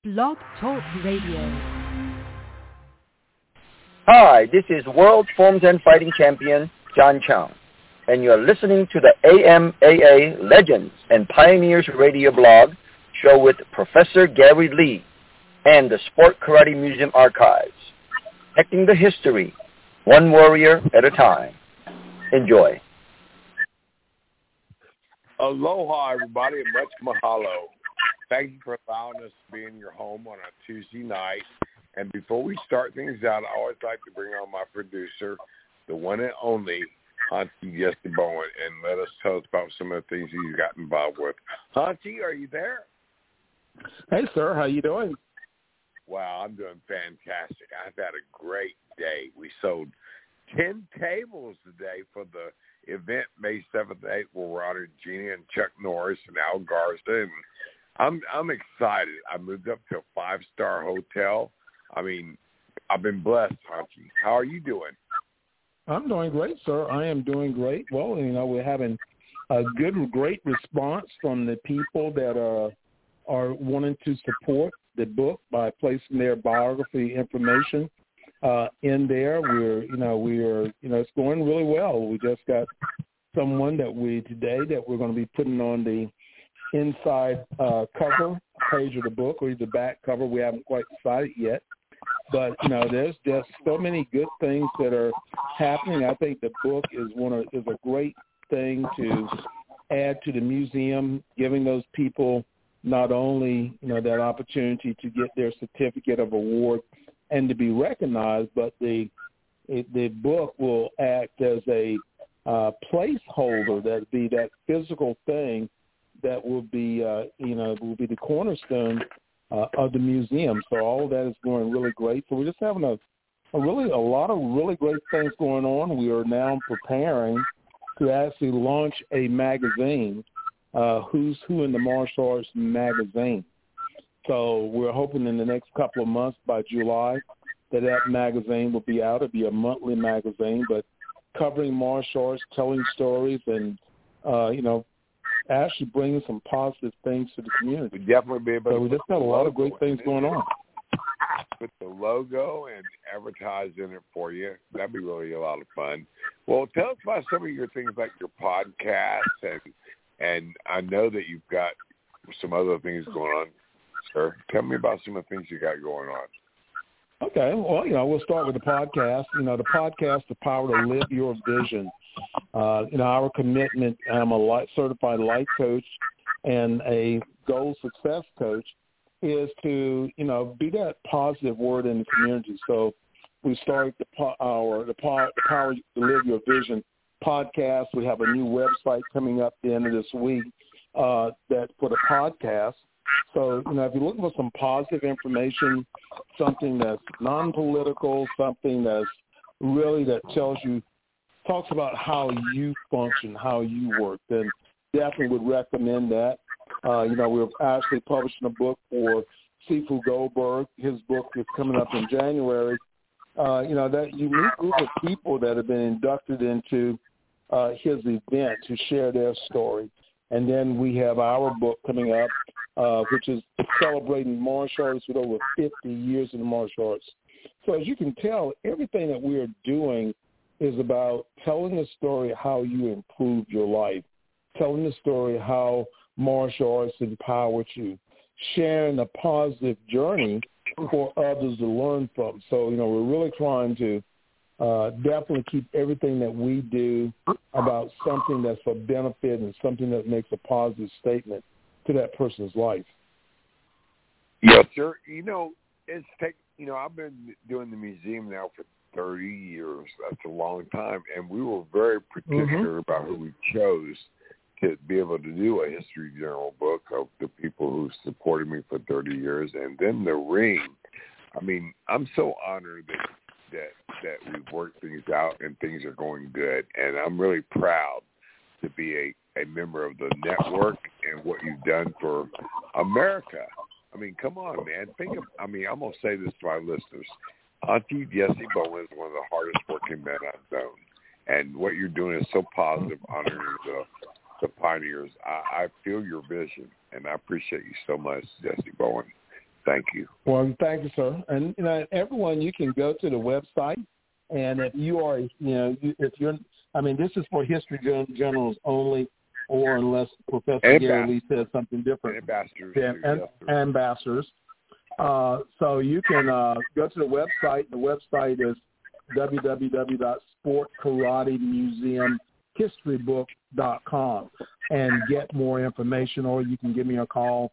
Blog Talk Radio. Hi, this is World Forms and Fighting Champion John Chang, and you're listening to the AMAA Legends and Pioneers Radio blog show with Professor Gary Lee and the Sport Karate Museum Archives, protecting the history, one warrior at a time. Enjoy. Aloha, everybody, and much mahalo. Thank you for allowing us to be in your home on a Tuesday night. And before we start things out, I always like to bring on my producer, the one and only Hansi Jesse Bowen, and let us tell us about some of the things he's got involved with. Hansi, are you there? Hey, sir. How you doing? Wow, I'm doing fantastic. I've had a great day. We sold 10 tables today for the event May 7th and 8th, where we're honored Gina and Chuck Norris and Al Garza. And I'm excited. I moved up to a 5-star hotel. I mean, I've been blessed, Hansi. How are you doing? I'm doing great, sir. I am doing great. Well, we're having a great response from the people that are wanting to support the book by placing their biography information in there. It's going really well. We just got someone that we're going to be putting on the inside cover page of the book, or the back cover. We haven't quite decided yet. But, there's just so many good things that are happening. I think the book is a great thing to add to the museum, giving those people not only, that opportunity to get their certificate of award and to be recognized, but the book will act as a placeholder, that be that physical thing that will be, will be the cornerstone of the museum. So all of that is going really great. So we're just having a lot of really great things going on. We are now preparing to actually launch a magazine, Who's Who in the Martial Arts magazine. So we're hoping in the next couple of months, by July, that magazine will be out. It'll be a monthly magazine, but covering martial arts, telling stories, and, actually bringing some positive things to the community. We'd definitely be able to. So we just got a lot of great things going on. Put the logo and advertise in it for you. That'd be really a lot of fun. Well, tell us about some of your things like your podcasts, and I know that you've got some other things going on, sir. Tell me about some of the things you got going on. Okay. Well, we'll start with the podcast. The podcast, The Power to Live Your Vision. Our commitment, I'm a certified life coach and a goal success coach, is to, be that positive word in the community. So we started the Power to Live Your Vision podcast. We have a new website coming up the end of this week that for the podcast. So, if you're looking for some positive information, something that's non-political, something that's really that talks about how you function, how you work, then definitely would recommend that. We're actually publishing a book for Sifu Goldberg. His book is coming up in January. That unique group of people that have been inducted into his event to share their story. And then we have our book coming up, which is celebrating martial arts with over 50 years in the martial arts. So as you can tell, everything that we are doing is about telling the story how you improved your life, telling the story how martial arts empowered you, sharing a positive journey for others to learn from. So, we're really trying to definitely keep everything that we do about something that's for benefit and something that makes a positive statement to that person's life. Yes, sir. I've been doing the museum now for 30 years. That's a long time. And we were very particular about who we chose to be able to do a History Journal book of the people who supported me for 30 years. And then the ring. I mean, I'm so honored that we've worked things out and things are going good. And I'm really proud to be a member of the network and what you've done for America. I mean, come on, man. I'm going to say this to my listeners. Auntie Jesse Bowen is one of the hardest working men I've known. And what you're doing is so positive, honoring the pioneers. I feel your vision, and I appreciate you so much, Jesse Bowen. Thank you. Well, thank you, sir. And everyone, you can go to the website, and if you are, if you're, this is for History Generals only, or unless Professor Gary Lee says something different. Ambassadors. So you can go to the website. The website is www.sportkaratemuseumhistorybook.com and get more information, or you can give me a call,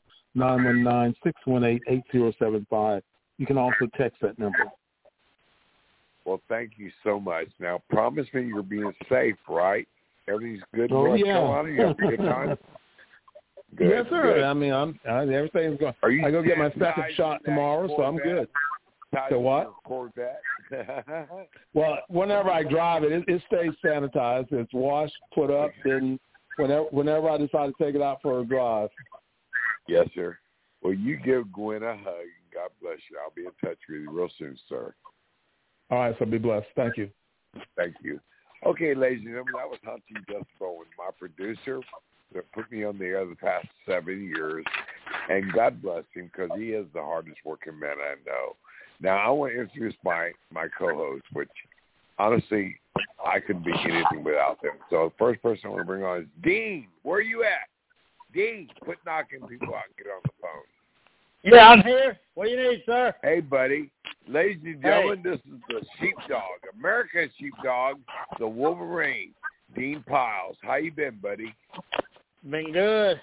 919-618-8075. You can also text that number. Well, thank you so much. Now, promise me you're being safe, right? Everything's good in North Carolina? You have a good time? Good, yes, sir. Good. Everything's going. I go get my second shot tomorrow, so I'm good. So what? Corvette? Well, whenever I drive it stays sanitized. It's washed, put up, then whenever I decide to take it out for a drive. Yes, sir. Well, you give Gwen a hug. God bless you. I'll be in touch with you real soon, sir. All right, so be blessed. Thank you. Thank you. Okay, ladies and gentlemen, that was Hunty Dust Bowen, my producer that put me on the air the past 7 years. And God bless him, because he is the hardest working man I know. Now, I want to introduce my co-host, which honestly, I couldn't be anything without them. So the first person I want to bring on is Dean. Where are you at? Dean, quit knocking people out and get on the phone. Yeah, I'm here. What do you need, sir? Hey, buddy. Ladies and gentlemen, This is the sheepdog, America's sheepdog, the Wolverine, Dean Piles. How you been, buddy? Been good.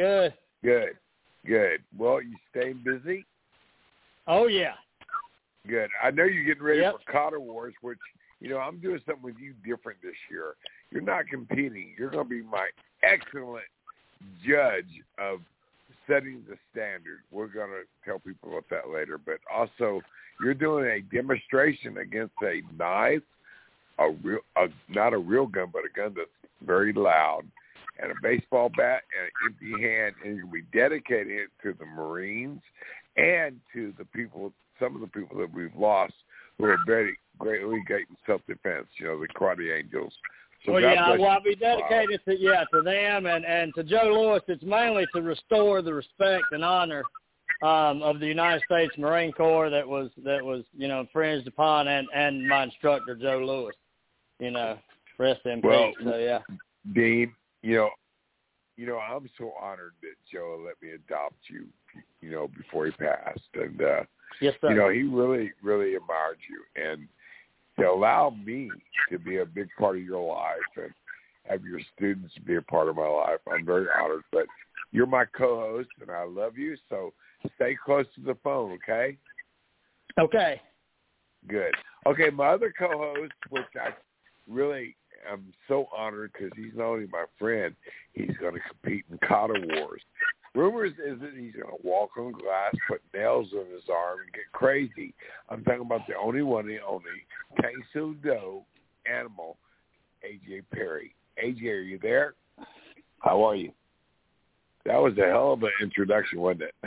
Good. Well, you staying busy? Oh, yeah. Good. I know you're getting ready for Cotter Wars, which, I'm doing something with you different this year. You're not competing. You're going to be my excellent judge of setting the standard. We're going to tell people about that later. But also, you're doing a demonstration against a knife, not a real gun, but a gun that's very loud, and a baseball bat and an empty hand, and you'll be dedicating it to the Marines and to the people, some of the people that we've lost who are very greatly great in self-defense, the Karate Angels. So I'll be dedicated to them and to Joe Louis. It's mainly to restore the respect and honor of the United States Marine Corps that was infringed upon, and my instructor Joe Louis. Rest in peace. So yeah. Dean, I'm so honored that Joe let me adopt you, before he passed, and yes, sir. He really, really admired you, and to allow me to be a big part of your life and have your students be a part of my life, I'm very honored. But you're my co-host, and I love you, so stay close to the phone, okay? Okay. Good. Okay, my other co-host, which I really am so honored because he's not only my friend, he's going to compete in Cotter Wars. Rumors is that he's going to walk on glass, put nails on his arm, and get crazy. I'm talking about the only one and only Tang-Soo Do animal, A.J. Perry. A.J., are you there? How are you? That was a hell of an introduction, wasn't it?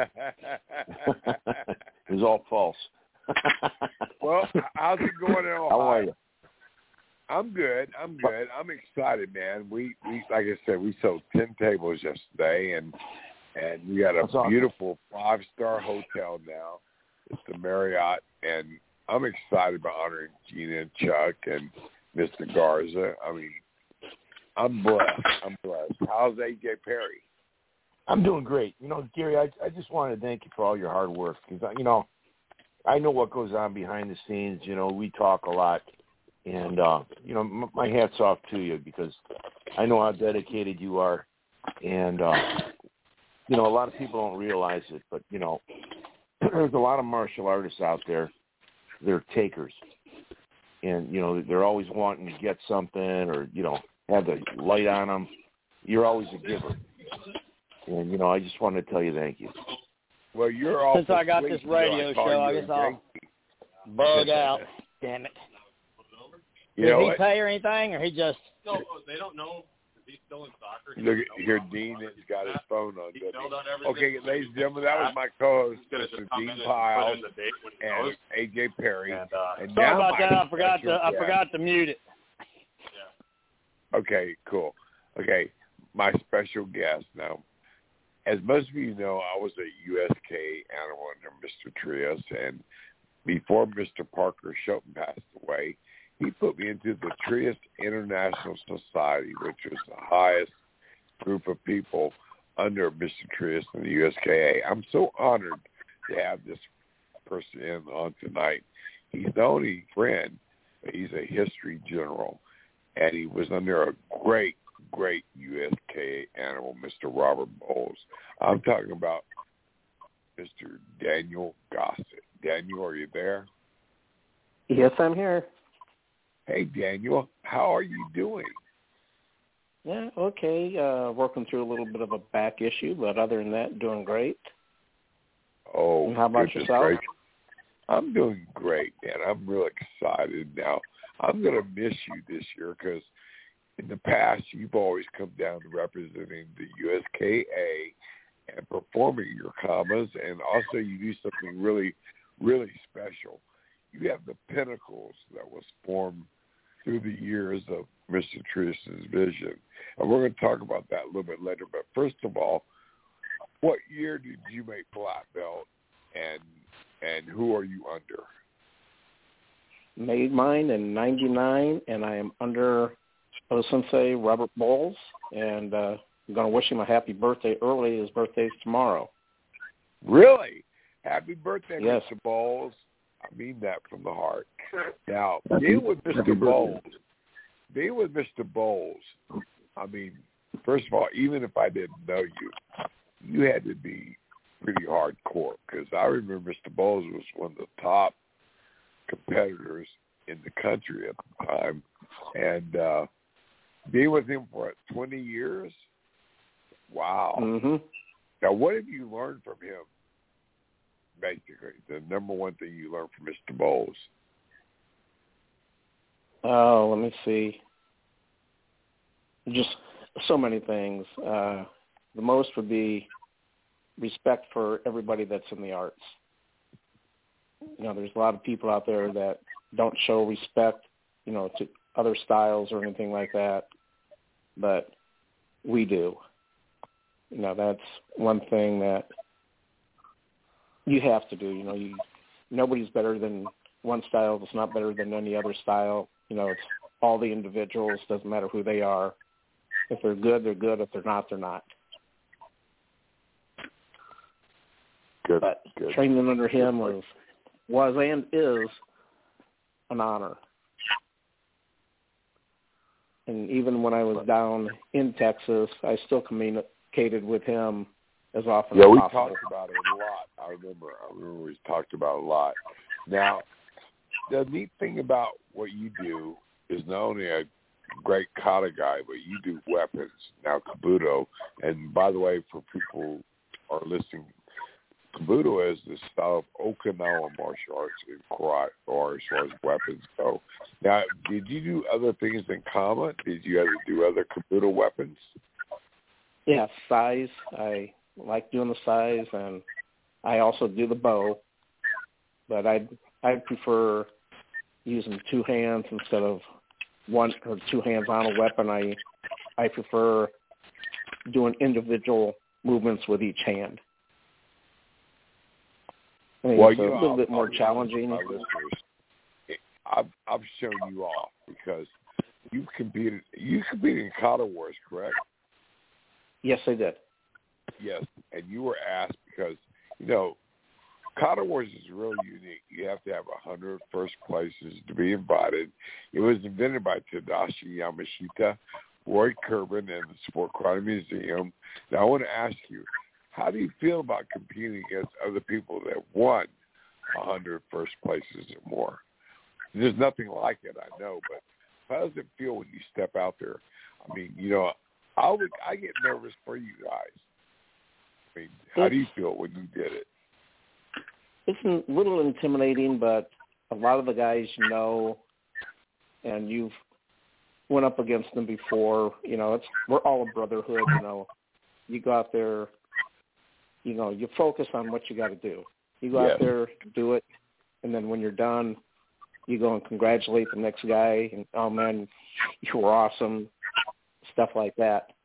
It was all false. Well, how's it going in Ohio? How are you? I'm good. I'm excited, man. We like I said, we sold 10 tables yesterday, and we got a beautiful 5-star hotel now. It's the Marriott, and I'm excited about honoring Gina and Chuck and Mr. Garza. I mean, I'm blessed. How's A.J. Perry? I'm doing great. Gary, I just wanted to thank you for all your hard work because, I know what goes on behind the scenes. We talk a lot. And, my hat's off to you because I know how dedicated you are. And, a lot of people don't realize it, but, there's a lot of martial artists out there. They're takers. And, they're always wanting to get something or, have the light on them. You're always a giver. And, I just wanted to tell you thank you. Well, you're all. Since I got this radio show, I guess I'll bug out. Damn it. Did he pay or anything, or he just? No, they don't know if he's still in soccer. Look here, Dean has got his phone on. Okay, ladies and gentlemen, that was my co-host, Mr. Dean Piles and A.J. Perry. And sorry about that. I forgot to mute it. Yeah. Okay, cool. Okay, my special guest now. as most of you know, I was a USK animal under Mr. Trias, and before Mr. Parker Shelton passed away, he put me into the Trias International Society, which was the highest group of people under Mr. Trias in the USKA. I'm so honored to have this person in on tonight. He's not only a friend, but he's a history general, and he was under a great USK animal, Mr. Robert Bowles. I'm talking about Mr. Daniel Gossett. Daniel, are you there? Yes, I'm here. Hey, Daniel, how are you doing? Yeah, okay. Working through a little bit of a back issue, but other than that, doing great. Oh, and how about yourself? Great. I'm doing great, man. I'm real excited now. I'm going to miss you this year because in the past, you've always come down to representing the USKA and performing your commas, and also you do something really, really special. You have the pinnacles that was formed through the years of Mr. Trias's vision. And we're going to talk about that a little bit later. But first of all, what year did you make black belt, and who are you under? Made mine in 99, and I am under O-Sensei Robert Bowles, and I'm going to wish him a happy birthday early. His birthday's tomorrow. Really? Happy birthday, yes. Mr. Bowles. I mean that from the heart. Now, being with Mr. Bowles, I mean, first of all, even if I didn't know you, you had to be pretty hardcore, because I remember Mr. Bowles was one of the top competitors in the country at the time, and being with him for 20 years, wow. Mm-hmm. Now, what have you learned from him? Basically, the number one thing you learned from Mr. Bowles. Oh, let me see. Just so many things. The most would be respect for everybody that's in the arts. You know, there's a lot of people out there that don't show respect, you know, to other styles or anything like that, but we do. You know, that's one thing that you have to do. You know, nobody's better than one style. It's not better than any other style. You know, it's all the individuals. Doesn't matter who they are. If they're good, they're good. If they're not, they're not. Good. But good. Training under him was and is an honor. And even when I was down in Texas, I still communicated with him as often as possible. Yeah, we talked about it a lot. I remember we talked about it a lot. Now, the neat thing about what you do is not only a great kata guy, but you do weapons, now Kabuto. And by the way, for people who are listening, Kabuto is the style of Okinawa martial arts in karate, or as far as weapons go. Now, did you do other things in kama? Did you ever do other Kabuto weapons? Yeah, size. I like doing the size, and I also do the bow. But I prefer using two hands instead of one or two hands on a weapon. I prefer doing individual movements with each hand. I mean, it's a little bit more challenging. I've shown you off because you competed in Kata Wars, correct? Yes, I did. Yes, and you were asked because, you know, Kata Wars is really unique. You have to have 100 first places to be invited. It was invented by Tadashi Yamashita, Roy Kerben, and the Sport Karate Museum. Now, I want to ask you, how do you feel about competing against other people that won 100 first places or more? There's nothing like it, I know, but how does it feel when you step out there? I mean, you know, I get nervous for you guys. I mean, how do you feel when you did it? It's a little intimidating, but a lot of the guys you know, and you've went up against them before. You know, we're all a brotherhood. You know, you go out there. You know, you focus on what you got to do. You go out there, do it, and then when you're done, you go and congratulate the next guy, and, oh, man, you were awesome, stuff like that.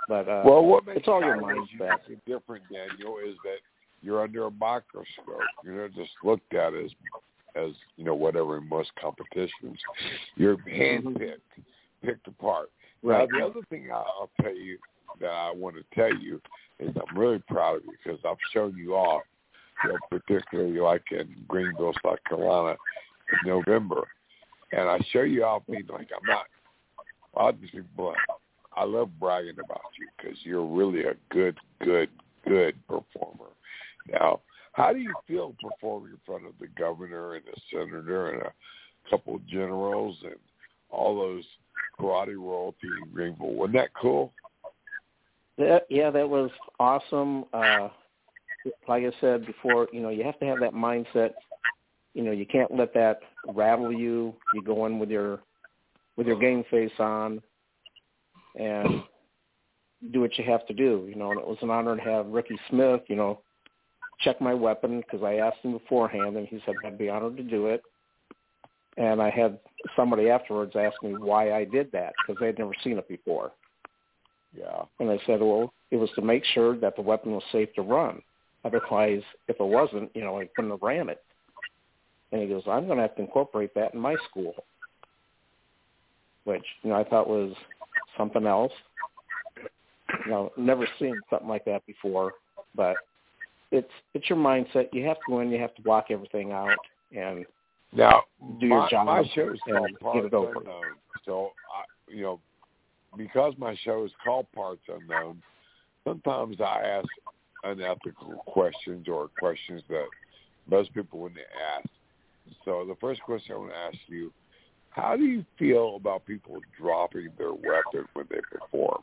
But what makes it's all your college mindset. different, Daniel, is that you're under a microscope. You're not just looked at as whatever in most competitions. You're handpicked, picked apart. Right. Now, the other thing I'll tell you that I want to tell you is I'm really proud of you because I've shown you off, particularly like in Greenville, South Carolina in November. And I show you off being like, I'll just be blunt. I love bragging about you because you're really a good performer. Now, how do you feel performing in front of the governor and the senator and a couple of generals and all those karate royalty in Greenville? Wasn't that cool? Yeah, that was awesome. Like I said before, you have to have that mindset. You can't let that rattle you. You go in with your game face on and do what you have to do. And it was an honor to have Ricky Smith, check my weapon because I asked him beforehand, and he said I'd be honored to do it. And I had somebody afterwards ask me why I did that because they'd never seen it before. Yeah. And I said, well, it was to make sure that the weapon was safe to run. Otherwise, if it wasn't, I couldn't have ran it. And he goes, I'm going to have to incorporate that in my school, which, I thought was something else. Never seen something like that before, but it's your mindset. You have to win. You have to block everything out and now do your job. My show is called and Parts get it over. Unknown. So, because my show is called Parts Unknown, sometimes I ask unethical questions or questions that most people wouldn't ask. So the first question I want to ask you, how do you feel about people dropping their weapon when they perform?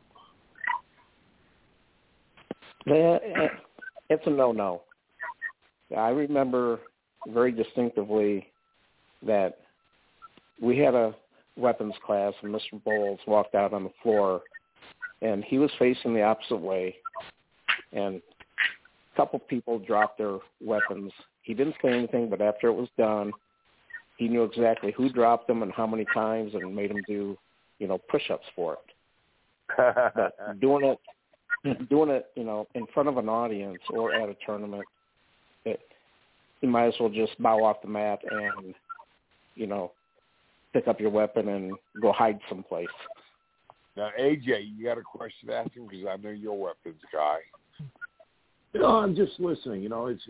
It's a no-no. I remember very distinctively that we had a weapons class, and Mr. Bowles walked out on the floor, and he was facing the opposite way, and a couple people dropped their weapons. He didn't say anything, but after it was done, he knew exactly who dropped them and how many times and made them do, push-ups for it. But doing it, in front of an audience or at a tournament, you might as well just bow off the mat and, pick up your weapon and go hide someplace. Now, AJ, you got a question to ask him because I know you're a weapons guy. I'm just listening. It's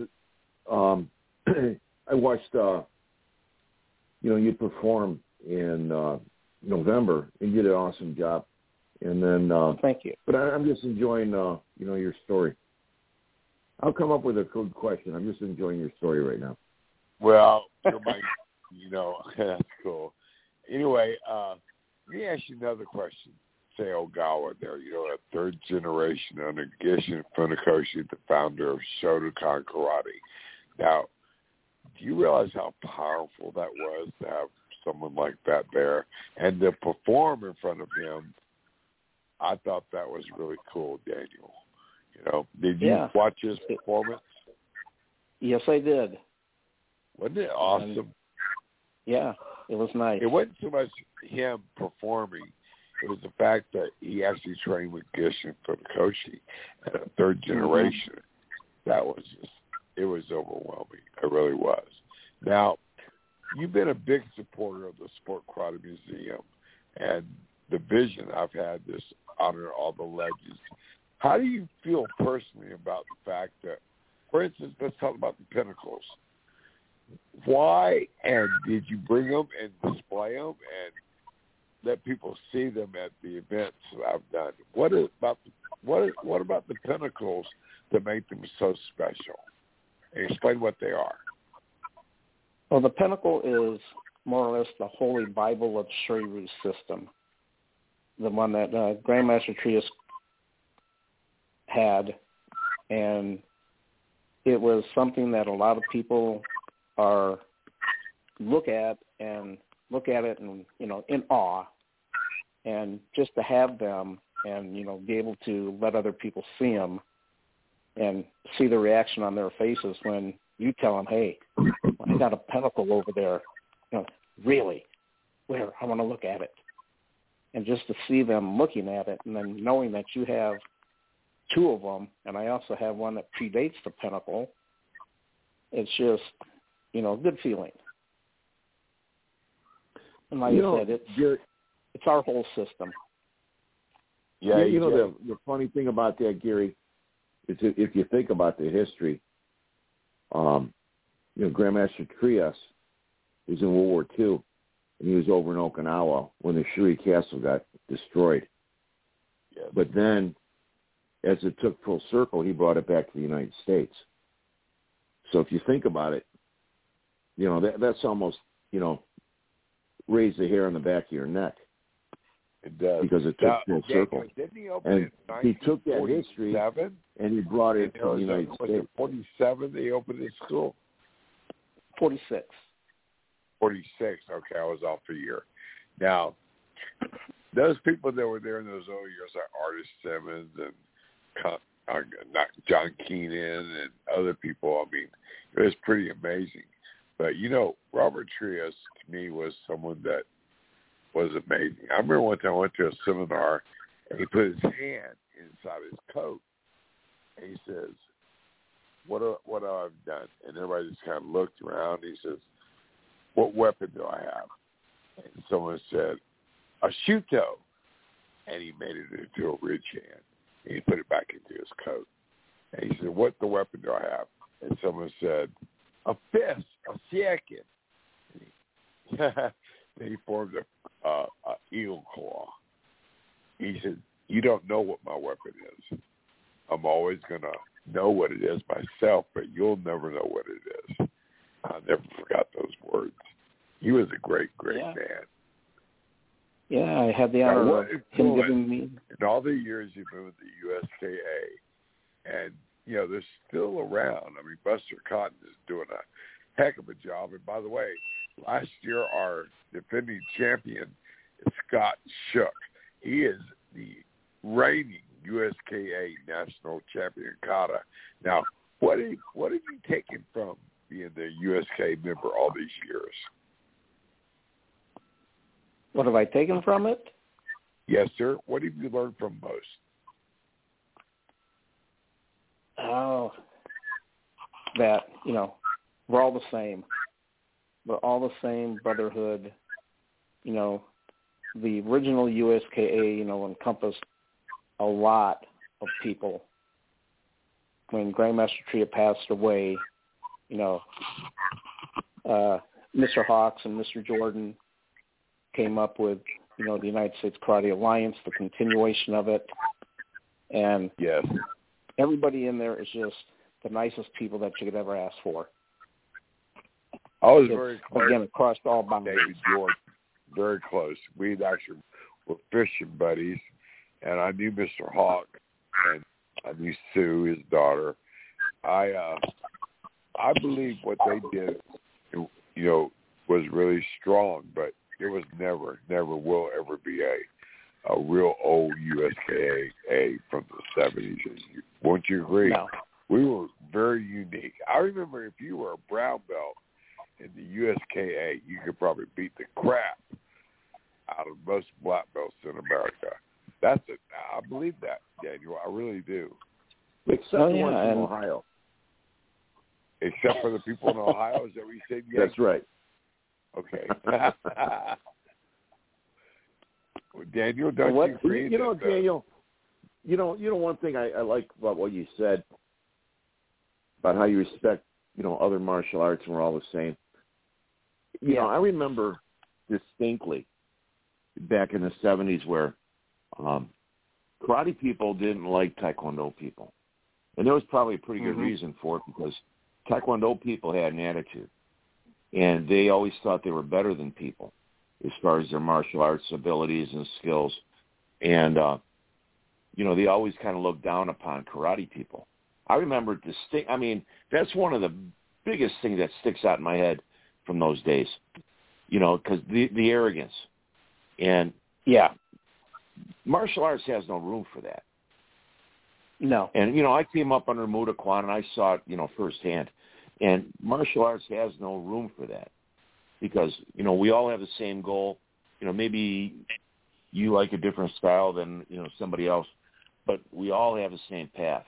I watched you perform in November, and you did an awesome job. And then thank you. But I'm just enjoying your story. I'll come up with a good question. I'm just enjoying your story right now. Well, you're my, that's cool. Anyway, let me ask you another question. Say Ogawa there, a third generation under Gishin Funakoshi, the founder of Shotokan Karate. Now, do you realize how powerful that was to have someone like that there and to perform in front of him? I thought that was really cool, Daniel. Did you watch his performance? Yes, I did. Wasn't it awesome? And, yeah, it was nice. It wasn't so much him performing. It was the fact that he actually trained with Gishin Funakoshi at a third generation. That was it was overwhelming. It really was. Now, you've been a big supporter of the Sport Karate Museum and the vision I've had this honor all the legends. How do you feel personally about the fact that, for instance, let's talk about the Pinnacles. Why and did you bring them and display them and let people see them at the events that I've done? What about the Pinnacles that make them so special? Explain what they are. Well, the Pinnacle is more or less the Holy Bible of Shoryu system, the one that Grandmaster Trias had, and it was something that a lot of people look at it and in awe, and just to have them and be able to let other people see them and see the reaction on their faces when you tell them, hey, I got a Pinnacle over there. Really? Where? I want to look at it. And just to see them looking at it and then knowing that you have two of them, and I also have one that predates the Pinnacle, it's just, a good feeling. And like I said, it's our whole system. Yeah, the funny thing about that, Gary, is if you think about the history, Grandmaster Trias was in World War II, and he was over in Okinawa when the Shuri Castle got destroyed. Yes. But then, as it took full circle, he brought it back to the United States. So if you think about it, that's almost, raise the hair on the back of your neck. It does. Because it took full circle. Didn't he open and it in he took that history and he brought it to the United States. Was it 47 they opened his school? 46. 46. Okay, I was off a year. Now, those people that were there in those early years, like Artis Simmons and John Keenan and other people, I mean, it was pretty amazing. But, Robert Trias, to me, was someone that was amazing. I remember one time I went to a seminar, and he put his hand inside his coat, and he says, what have I done? And everybody just kind of looked around. He says, what weapon do I have? And someone said, a Shuto. And he made it into a ridge hand. And he put it back into his coat. And he said, what the weapon do I have? And someone said, a fist, a second. Then he formed a eagle claw. He said, you don't know what my weapon is. I'm always going to know what it is myself, but you'll never know what it is. I never forgot those words. He was a great man. Yeah, I had the honor of him giving me. In all the years you've been with the USKA, and, they're still around. I mean, Buster Cotton is doing a heck of a job. And by the way, last year our defending champion is Scott Shook. He is the reigning USKA national champion kata. Now, what have you taken from being the USKA member all these years? What have I taken from it? Yes, sir. What have you learned from most? Oh, that, we're all the same. We're all the same brotherhood. The original USKA, encompassed a lot of people. When Grandmaster Tria passed away, Mr. Hawks and Mr. Jordan came up with, the United States Karate Alliance, the continuation of it. And yes, everybody in there is just the nicest people that you could ever ask for. I was very close. Again, across all boundaries. David Jordan, very close. We actually were fishing buddies, and I knew Mr. Hawk, and I knew Sue, his daughter. I believe what they did, was really strong, but it was never will ever be a real old USKA from the 70s. Won't you agree? No. We were very unique. I remember if you were a brown belt in the USKA, you could probably beat the crap out of most black belts in America. That's it. I believe that, Daniel. I really do. Except the ones in Ohio. Except for the people in Ohio, is that what you said? Yes. That's right. Okay. Well, Daniel, don't you agree? Daniel, one thing I like about what you said about how you respect, other martial arts and we're all the same. I remember distinctly back in the 70s where karate people didn't like Taekwondo people. And there was probably a pretty good reason for it because Taekwondo people had an attitude. And they always thought they were better than people as far as their martial arts abilities and skills. And, they always kind of looked down upon karate people. I remember that's one of the biggest things that sticks out in my head from those days, because the arrogance. And, martial arts has no room for that. No. And, I came up under Muda Kwan and I saw it, firsthand. And martial arts has no room for that because, we all have the same goal. Maybe you like a different style than, somebody else, but we all have the same path.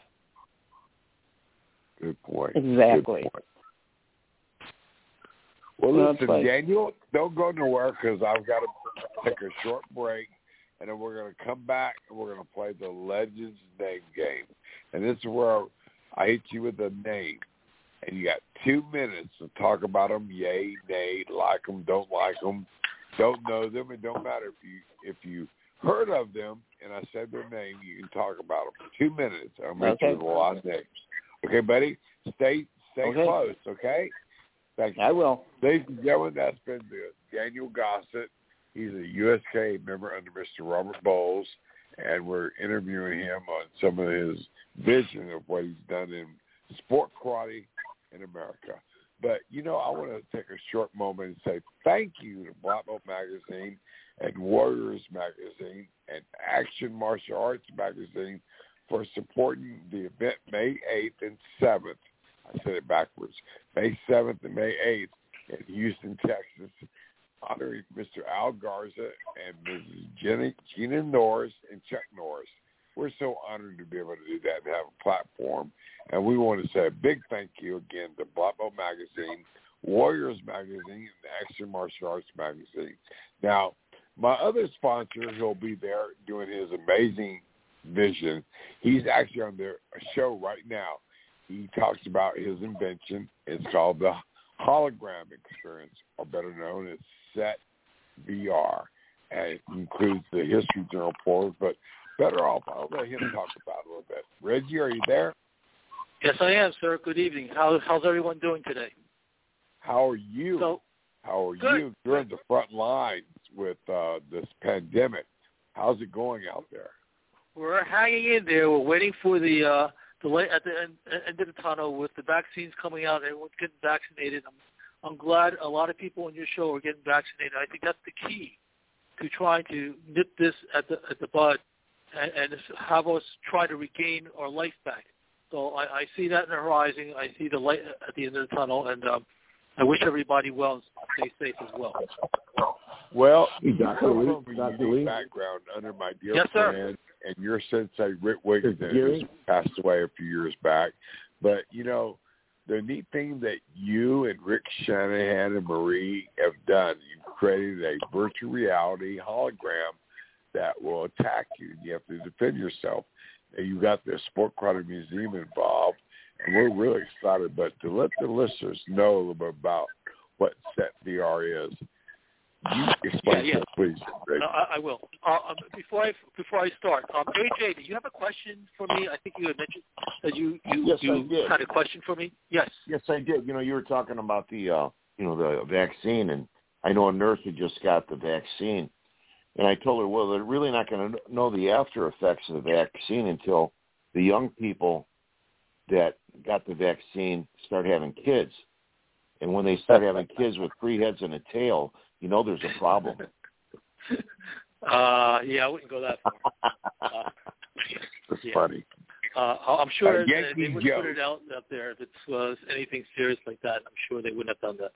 Good point. Exactly. Good point. Well, listen, Daniel, don't go nowhere because I've got to take a short break, and then we're going to come back and we're going to play the Legends Name Game. And this is where I hit you with a name, and you got 2 minutes to talk about them, yay, nay, like them, don't like them, don't know them. It don't matter if you heard of them, and I said their name, you can talk about them. 2 minutes. I'm going to with a lot of names. Okay, buddy? Stay close, okay? Thank you. I will. Ladies and gentlemen, that's been Daniel Gossett. He's a USK member under Mr. Robert Bowles, and we're interviewing him on some of his vision of what he's done in sport karate in America. But, I want to take a short moment and say thank you to Black Belt Magazine and Warriors Magazine and Action Martial Arts Magazine for supporting the event May 8th and 7th. I said it backwards. May 7th and May 8th in Houston, Texas, honoring Mr. Al Garza and Mrs. Gina Norris and Chuck Norris. We're so honored to be able to do that and have a platform. And we want to say a big thank you again to Black Belt Magazine, Warriors Magazine, and Action Martial Arts Magazine. Now, my other sponsor, he'll be there doing his amazing vision. He's actually on a show right now. He talks about his invention. It's called the Hologram Experience, or better known as SET VR. And it includes the History Journal portal, but better off, I'll let him talk about it a little bit. Reggie, are you there? Yes, I am, sir. Good evening. How's everyone doing today? How are you? How are you? You're in the front lines with this pandemic. How's it going out there? We're hanging in there. We're waiting for the light at the end of the tunnel with the vaccines coming out. Everyone's getting vaccinated. I'm glad a lot of people on your show are getting vaccinated. I think that's the key to trying to nip this at the bud and have us try to regain our life back. So I see that in the horizon. I see the light at the end of the tunnel, and I wish everybody well and stay safe as well. Well, you come from a unique background under my dear friend, and your sensei, Rick Wiggins, who passed away a few years back. But, the neat thing that you and Rick Shanahan and Marie have done, you've created a virtual reality hologram that will attack you. You have to defend yourself. And you've got the Sport Karate Museum involved, and we're really excited. But to let the listeners know a little bit about what SET VR is, you explain that, please. I will. Before I start, AJ, do you have a question for me? I think you had mentioned that you had a question for me. Yes. Yes, I did. You were talking about the the vaccine, and I know a nurse who just got the vaccine, and I told her, well, they're really not going to know the after effects of the vaccine until the young people that got the vaccine start having kids, and when they start having kids with 3 heads and a tail, there's a problem. Yeah, I wouldn't go that far. That's funny. I'm sure they wouldn't put it out there if it was anything serious like that. I'm sure they wouldn't have done that.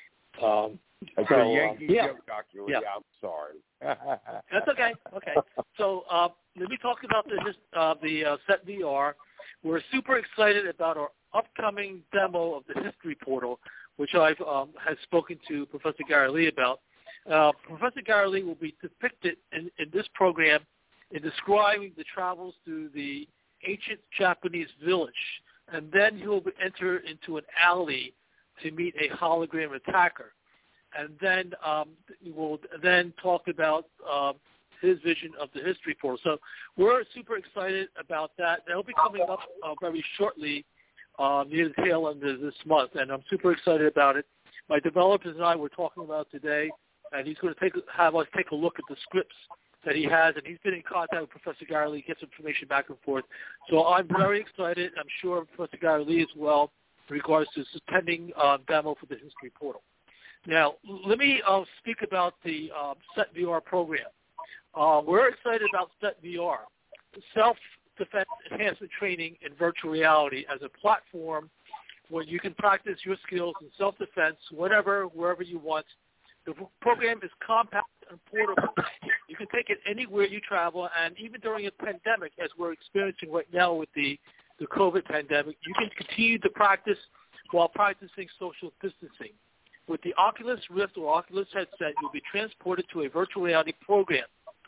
It's a Yankee joke, Dr. Lee. I'm sorry. That's okay. Okay. So let me talk about the SET VR. We're super excited about our upcoming demo of the History Portal, which I've had spoken to Professor Gary Lee about. Professor Gary Lee will be depicted in this program in describing the travels through the ancient Japanese village, and then he will enter into an alley to meet a hologram attacker, and then we will then talk about his vision of the History Portal. So we're super excited about that. That'll be coming up very shortly near the tail end of this month, and I'm super excited about it. My developers and I were talking about today, and he's going to have us take a look at the scripts that he has, and he's been in contact with Professor Gary Lee, gets information back and forth. So I'm very excited. I'm sure Professor Gary Lee as well in regards to this pending demo for the History Portal. Now, let me speak about the SET VR program. We're excited about SET VR, self-defense enhancement training in virtual reality as a platform where you can practice your skills in self-defense wherever you want. The program is compact and portable. You You can take it anywhere you travel, and even during a pandemic, as we're experiencing right now with the COVID pandemic, you can continue to practice while practicing social distancing. With the Oculus Rift or Oculus headset, you'll be transported to a virtual reality program,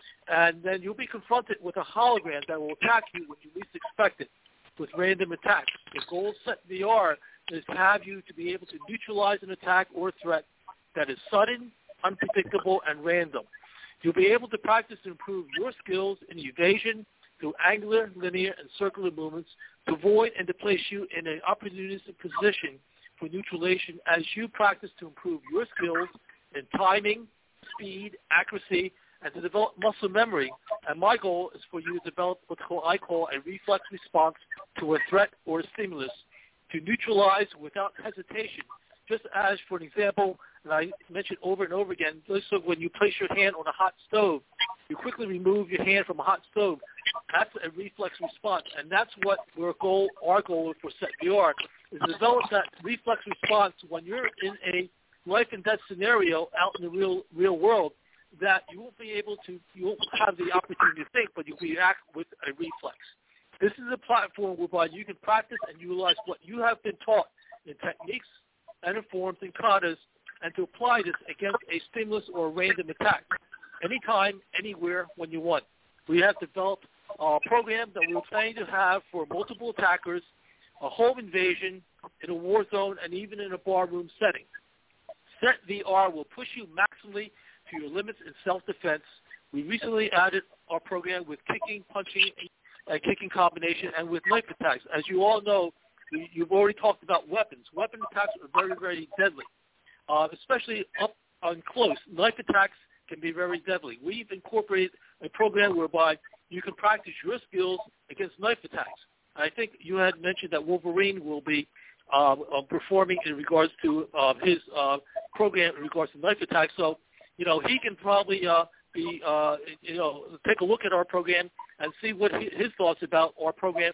and then you'll be confronted with a hologram that will attack you when you least expect it, with random attacks. The goal of SET VR is to have you to be able to neutralize an attack or threat that is sudden, unpredictable, and random. You'll be able to practice to improve your skills in evasion through angular, linear, and circular movements to avoid and to place you in an opportunistic position for neutralization as you practice to improve your skills in timing, speed, accuracy, and to develop muscle memory. And my goal is for you to develop what I call a reflex response to a threat or a stimulus to neutralize without hesitation. Just as, for an example, and I mentioned over and over again, so when you place your hand on a hot stove, you quickly remove your hand from a hot stove. That's a reflex response, and that's what our goal for SET VR is to develop that reflex response when you're in a life and death scenario out in the real world, that you won't have the opportunity to think, but you'll react with a reflex. This is a platform whereby you can practice and utilize what you have been taught in techniques and in forms and katas, and to apply this against a stimulus or a random attack, anytime, anywhere, when you want. We have developed a program that we're planning to have for multiple attackers, a home invasion, in a war zone, and even in a barroom setting. SET VR will push you maximally to your limits in self-defense. We recently added our program with kicking, punching, and kicking combination, and with knife attacks. As you all know, you've already talked about weapons. Weapon attacks are very, very deadly, especially up on close. Knife attacks can be very deadly. We've incorporated a program whereby you can practice your skills against knife attacks. I think you had mentioned that Wolverine will be performing in regards to his program in regards to knife attacks. So, he can probably take a look at our program and see what his thoughts about our program.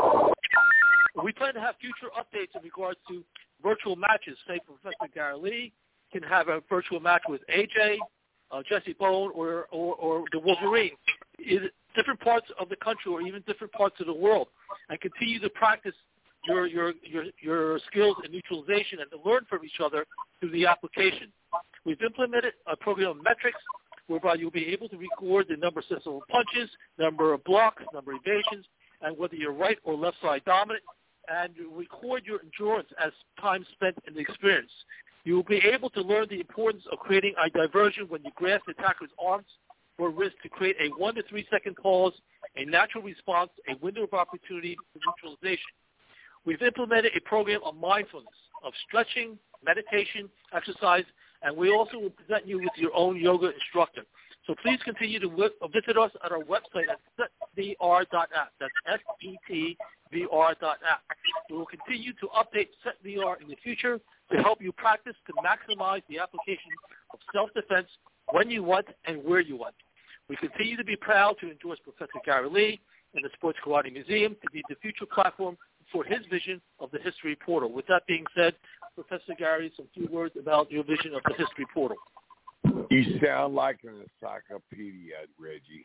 We plan to have future updates in regards to virtual matches. Say Professor Gary Lee can have a virtual match with AJ, Jesse Bone, or the Wolverine in different parts of the country or even different parts of the world, and continue to practice your skills in neutralization and to learn from each other through the application. We've implemented a program of metrics whereby you'll be able to record the number of successful punches, number of blocks, number of evasions, and whether you're right or left side dominant, and record your endurance as time spent in the experience. You will be able to learn the importance of creating a diversion when you grasp the attacker's arms or wrist to create a 1 to 3 second pause, a natural response, a window of opportunity for neutralization. We've implemented a program of mindfulness, of stretching, meditation, exercise, and we also will present you with your own yoga instructor. So please continue to visit us at our website at setvr.app. That's setvr.app. We will continue to update SETVR in the future to help you practice to maximize the application of self-defense when you want and where you want. We continue to be proud to endorse Professor Gary Lee and the Sports Karate Museum to be the future platform for his vision of the History Portal. With that being said, Professor Gary, some few words about your vision of the History Portal. You sound like an encyclopedia, Reggie.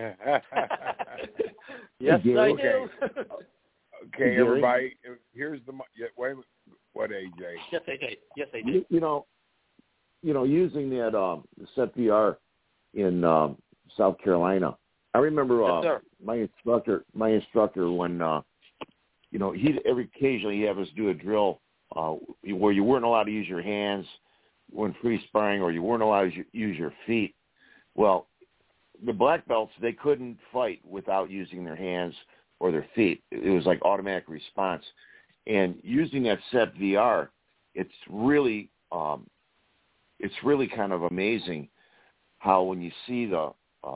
Yes, I do. Okay, Gary? everybody, here's the wait. What, AJ? Yes, I do. Using that SET VR in South Carolina, I remember my instructor when he'd occasionally have us do a drill where you weren't allowed to use your hands when free sparring, or you weren't allowed to use your feet. Well, the black belts, they couldn't fight without using their hands or their feet. It was like automatic response. And using that SET VR, it's really kind of amazing how when you see the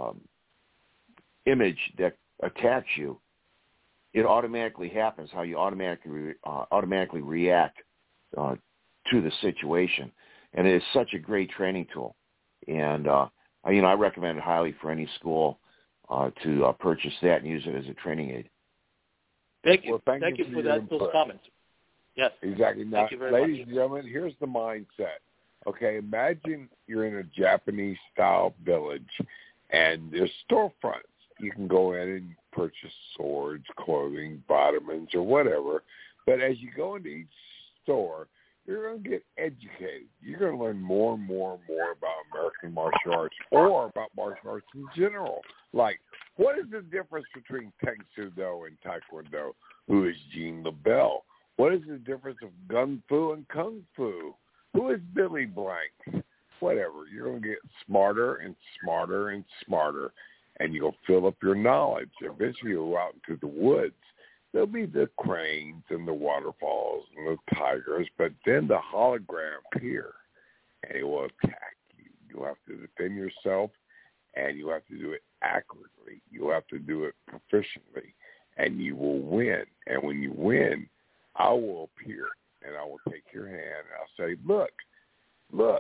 image that attacks you, it automatically happens, how you automatically react to the situation. And it is such a great training tool. And, I recommend it highly for any school to purchase that and use it as a training aid. Thank you. Well, thank you for those comments. Yes. Exactly. Now, Thank you very ladies much. and gentlemen, here's the mindset. Okay, imagine you're in a Japanese-style village, And there's storefronts. You can go in and purchase swords, clothing, vitamins, or whatever. But as you go into each store, you're going to get educated. You're going to learn more and more and more about American martial arts or about martial arts in general. Like, what is the difference between Tang Soo Do and Taekwondo? Who is Jean LaBelle? What is the difference of Gun Fu and Kung Fu? Who is Billy Blank? Whatever. You're going to get smarter and smarter and smarter, and you'll fill up your knowledge. Eventually you'll go out into the woods. There'll be the cranes and the waterfalls and the tigers, but then the hologram appear, and it will attack you. You'll have to defend yourself, and you have to do it accurately. You'll have to do it proficiently, and you will win. And when you win, I will appear, and I will take your hand, and I'll say, look,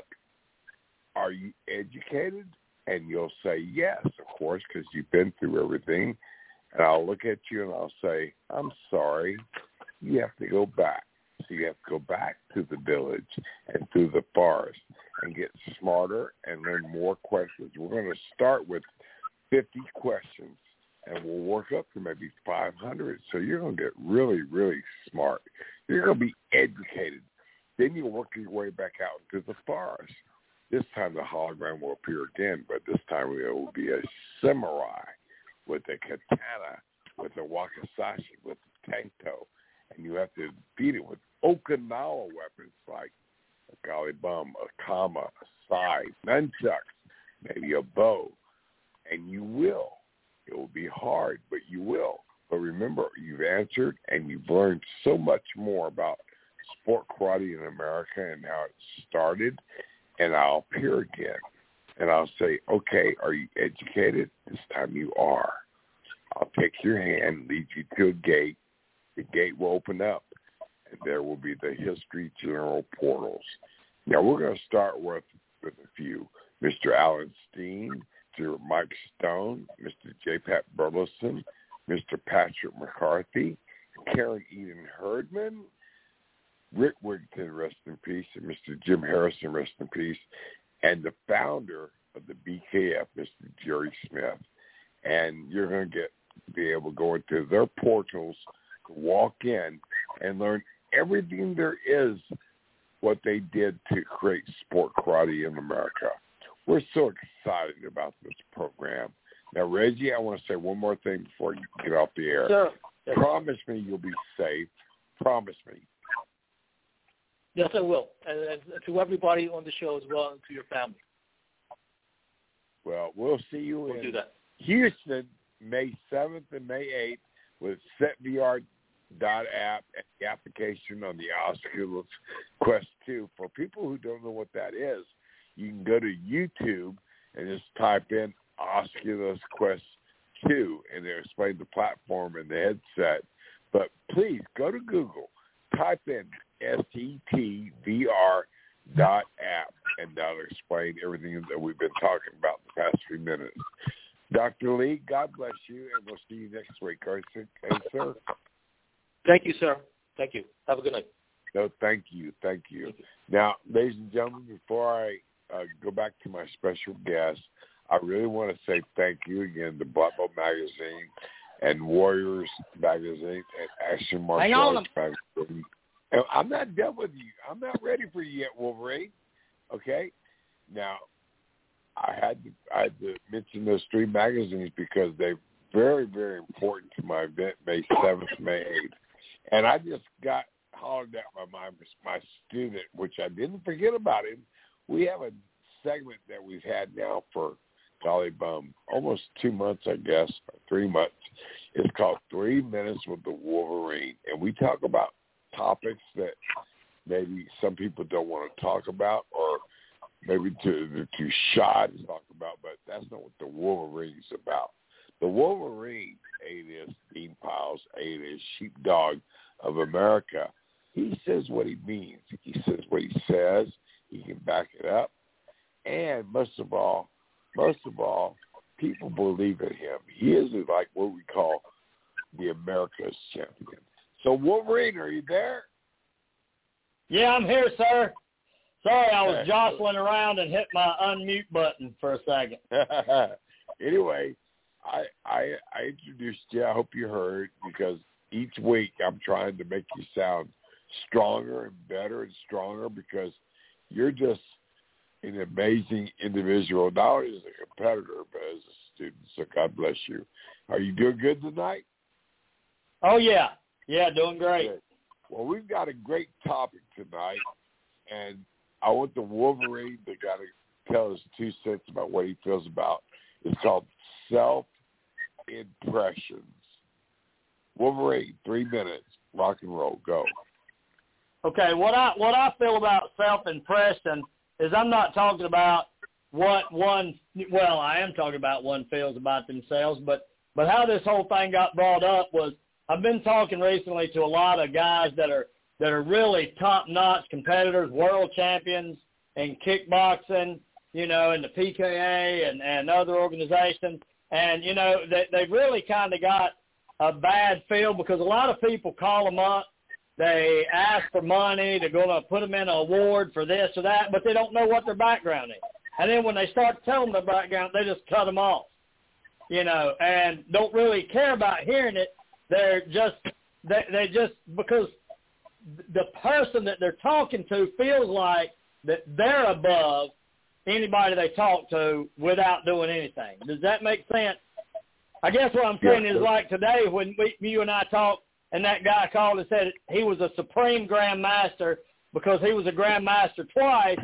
are you educated? And you'll say yes, of course, because you've been through everything. And I'll look at you and I'll say, I'm sorry, you have to go back. So you have to go back to the village and through the forest and get smarter and learn more questions. We're going to start with 50 questions, and we'll work up to maybe 500. So you're going to get really, really smart. You're going to be educated. Then you'll work your way back out into the forest. This time the hologram will appear again, but this time it will be a samurai with a katana, with a wakizashi, with a tanto, and you have to beat it with Okinawa weapons like a golly bum, a kama, a sai, nunchucks, maybe a bow, and you will. It will be hard, but you will. But remember, you've answered, and you've learned so much more about sport karate in America and how it started, and I'll appear again. And I'll say, okay, are you educated? This time you are. I'll take your hand, lead you to a gate. The gate will open up, and there will be the History General portals. Now, we're going to start with a few. Mr. Alan Steen, Mr. Mike Stone, Mr. J. Pat Burleson, Mr. Patrick McCarthy, Karen Eden Herdman, Rick Wigton, rest in peace, and Mr. Jim Harrison, rest in peace, and the founder of the BKF, Mr. Jerry Smith. And you're going to be able to go into their portals, walk in, and learn everything there is what they did to create sport karate in America. We're so excited about this program. Now, Reggie, I want to say one more thing before you get off the air. Sure. Promise me you'll be safe. Promise me. Yes, I will. And to everybody on the show as well, and to your family. Well, we'll see you We'll in do that. Houston, May 7th and May 8th with SetVR.app and the application on the Oculus Quest 2. For people who don't know what that is, you can go to YouTube and just type in Oculus Quest 2, and they'll explain the platform and the headset. But please go to Google, type in SetVR.app, and that'll explain everything that we've been talking about the past few minutes. Dr. Lee, God bless you, and we'll see you next week. All right, sir? Thank you, sir. Thank you. Have a good night. No, thank you. Thank you. Now, ladies and gentlemen, before I go back to my special guest, I really want to say thank you again to Black Belt Magazine and Warriors Magazine and Action Martial Arts Magazine. And I'm not done with you. I'm not ready for you yet, Wolverine. Okay? Now, I had to mention those three magazines because they're very, very important to my event, May 7th, May 8th. And I just got hollered at by my student, which I didn't forget about him. We have a segment that we've had now for golly bum, almost 2 months, I guess, or 3 months. It's called 3 Minutes with the Wolverine. And we talk about topics that maybe some people don't want to talk about, or maybe they're too shy to talk about, but that's not what the Wolverine's about. The Wolverine, alias Dean Piles, alias Sheepdog of America, he says what he means. He says what he says. He can back it up. And most of all, people believe in him. He is like what we call the America's champion. So, Wolverine, are you there? Yeah, I'm here, sir. Sorry, I was jostling around and hit my unmute button for a second. Anyway, I introduced you. I hope you heard, because each week I'm trying to make you sound stronger and better and stronger, because you're just an amazing individual, not only as a competitor, but as a student. So God bless you. Are you doing good tonight? Oh, yeah. Yeah, doing great. Good. Well, we've got a great topic tonight, and I want the Wolverine to got to tell us 2 cents about what he feels about. It's called self-impressions. Wolverine, 3 minutes, rock and roll, go. Okay, what I feel about self-impression is I'm not talking about what one, well, I am talking about one feels about themselves, but how this whole thing got brought up was I've been talking recently to a lot of guys that are really top-notch competitors, world champions in kickboxing, you know, in the PKA and other organizations, and, you know, they really kind of got a bad feel because a lot of people call them up. They ask for money. They're going to put them in an award for this or that, but they don't know what their background is. And then when they start telling their background, they just cut them off, you know, and don't really care about hearing it. They're just they just because the person that they're talking to feels like that they're above anybody they talk to without doing anything. Does that make sense? I guess what I'm saying is like today when you and I talked, and that guy called and said he was a supreme grandmaster because he was a grandmaster twice.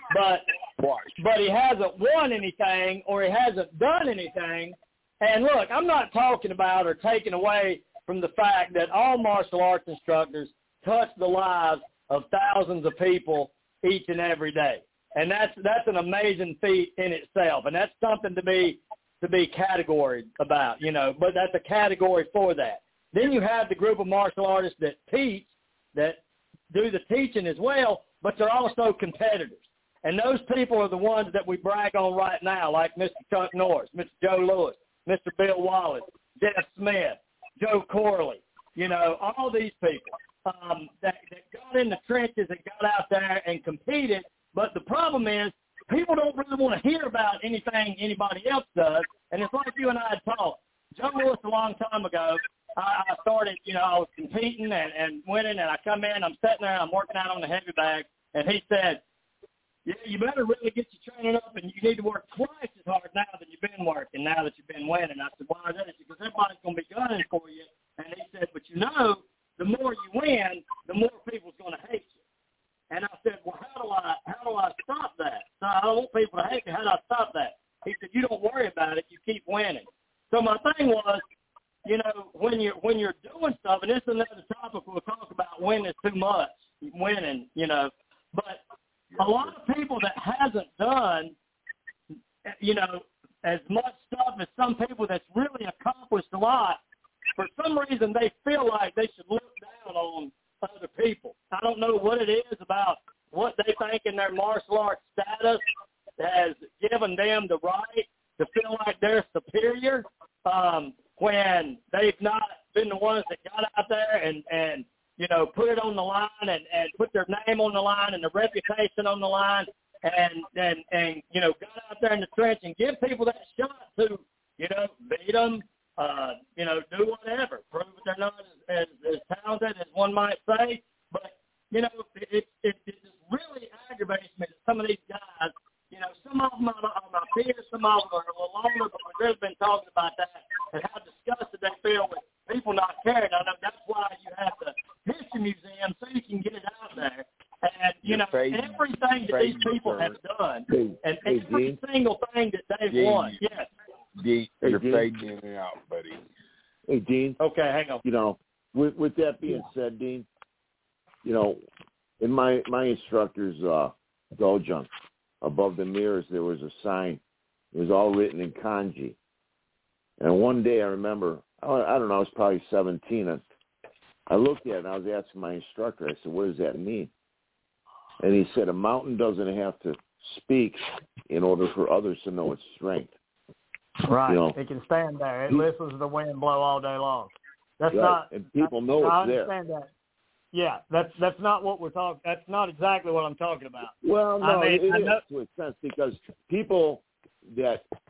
But he hasn't won anything or he hasn't done anything. And look, I'm not talking about or taking away from the fact that all martial arts instructors touch the lives of thousands of people each and every day. And that's an amazing feat in itself. And that's something to be categoried about, you know, but that's a category for that. Then you have the group of martial artists that teach, that do the teaching as well, but they're also competitors. And those people are the ones that we brag on right now, like Mr. Chuck Norris, Mr. Joe Louis, Mr. Bill Wallace, Jeff Smith, Joe Corley, you know, all these people that got in the trenches and got out there and competed. But the problem is people don't really want to hear about anything anybody else does. And it's like you and I had talked. Joe Louis a long time ago, I started, you know, I was competing and winning, and I come in, I'm sitting there, I'm working out on the heavy bag, and he said, yeah, you better really get your training up, and you need to work twice as hard now than you've been working, now that you've been winning. I said, why is that? He said, because everybody's going to be gunning for you. And he said, but you know, the more you win, the more people's going to hate you. And I said, well, how do I stop that? So I don't want people to hate me. How do I stop that? He said, you don't worry about it. You keep winning. So my thing was, you know, when you're doing stuff, and this is another topic we'll talk about, winning too much, winning, you know, but a lot of people that hasn't done, you know, as much stuff as some people that's really accomplished a lot, for some reason they feel like they should look down on other people. I don't know what it is about what they think in their martial arts status has given them the right to feel like they're superior when they've not been the ones that got out there and you know, put it on the line and put their name on the line and their reputation on the line and you know, got out there in the trench and give people that shot to, you know, beat them, you know, do whatever, prove that they're not as talented as one might say. But, you know, it just really aggravates me that some of these guys, you know, some of them are my peers, some of them are a little older, but we've really been talking about that and how disgusted they feel with people not caring. I know that's why you have the history museum so you can get it out there. And, you know, everything that these people have done and every single thing that they've won. Yes. Dean, you're fading in and out, buddy. Hey, Dean. Okay, hang on. You know, with that being said, Dean, you know, in my instructor's dojo, above the mirrors, there was a sign. It was all written in kanji. And one day I remember, I don't know, I was probably 17. I looked at it and I was asking my instructor, I said, what does that mean? And he said, a mountain doesn't have to speak in order for others to know its strength. Right. You know, it can stand there. It listens to the wind blow all day long. That's right. not, and people know it's there. I understand that. Yeah, that's not what we're talking. That's not exactly what I'm talking about. Well, no, I mean, it is to a sense because people that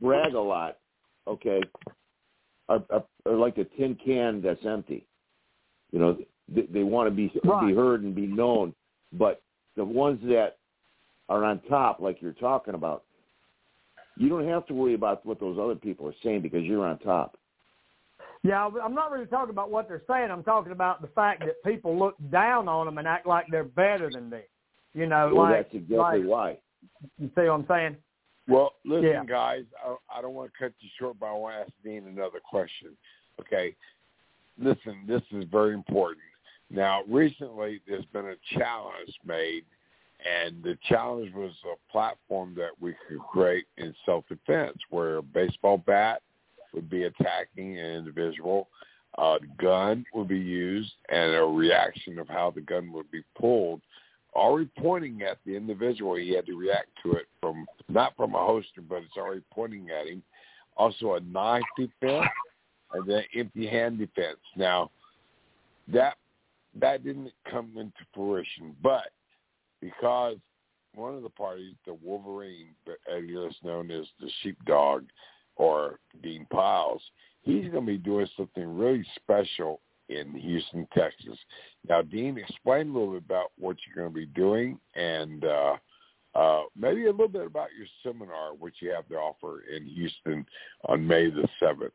brag a lot, okay, are like a tin can that's empty. You know, they want to be heard and be known, but the ones that are on top, like you're talking about, you don't have to worry about what those other people are saying because you're on top. Yeah, I'm not really talking about what they're saying. I'm talking about the fact that people look down on them and act like they're better than them. You know, well, that's exactly why. You see what I'm saying? Well, listen, guys, I don't want to cut you short, but I want to ask Dean another question. Okay, listen, this is very important. Now, recently there's been a challenge made, and the challenge was a platform that we could create in self-defense where a baseball bat would be attacking an individual, the gun would be used, and a reaction of how the gun would be pulled, already pointing at the individual. He had to react to it not from a holster, but it's already pointing at him. Also a knife defense and then empty hand defense. Now, that didn't come into fruition, but because one of the parties, the Wolverine, alias known as the Sheepdog or Dean Piles, he's going to be doing something really special in Houston, Texas. Now, Dean, explain a little bit about what you're going to be doing and maybe a little bit about your seminar, which you have to offer in Houston on May the 7th.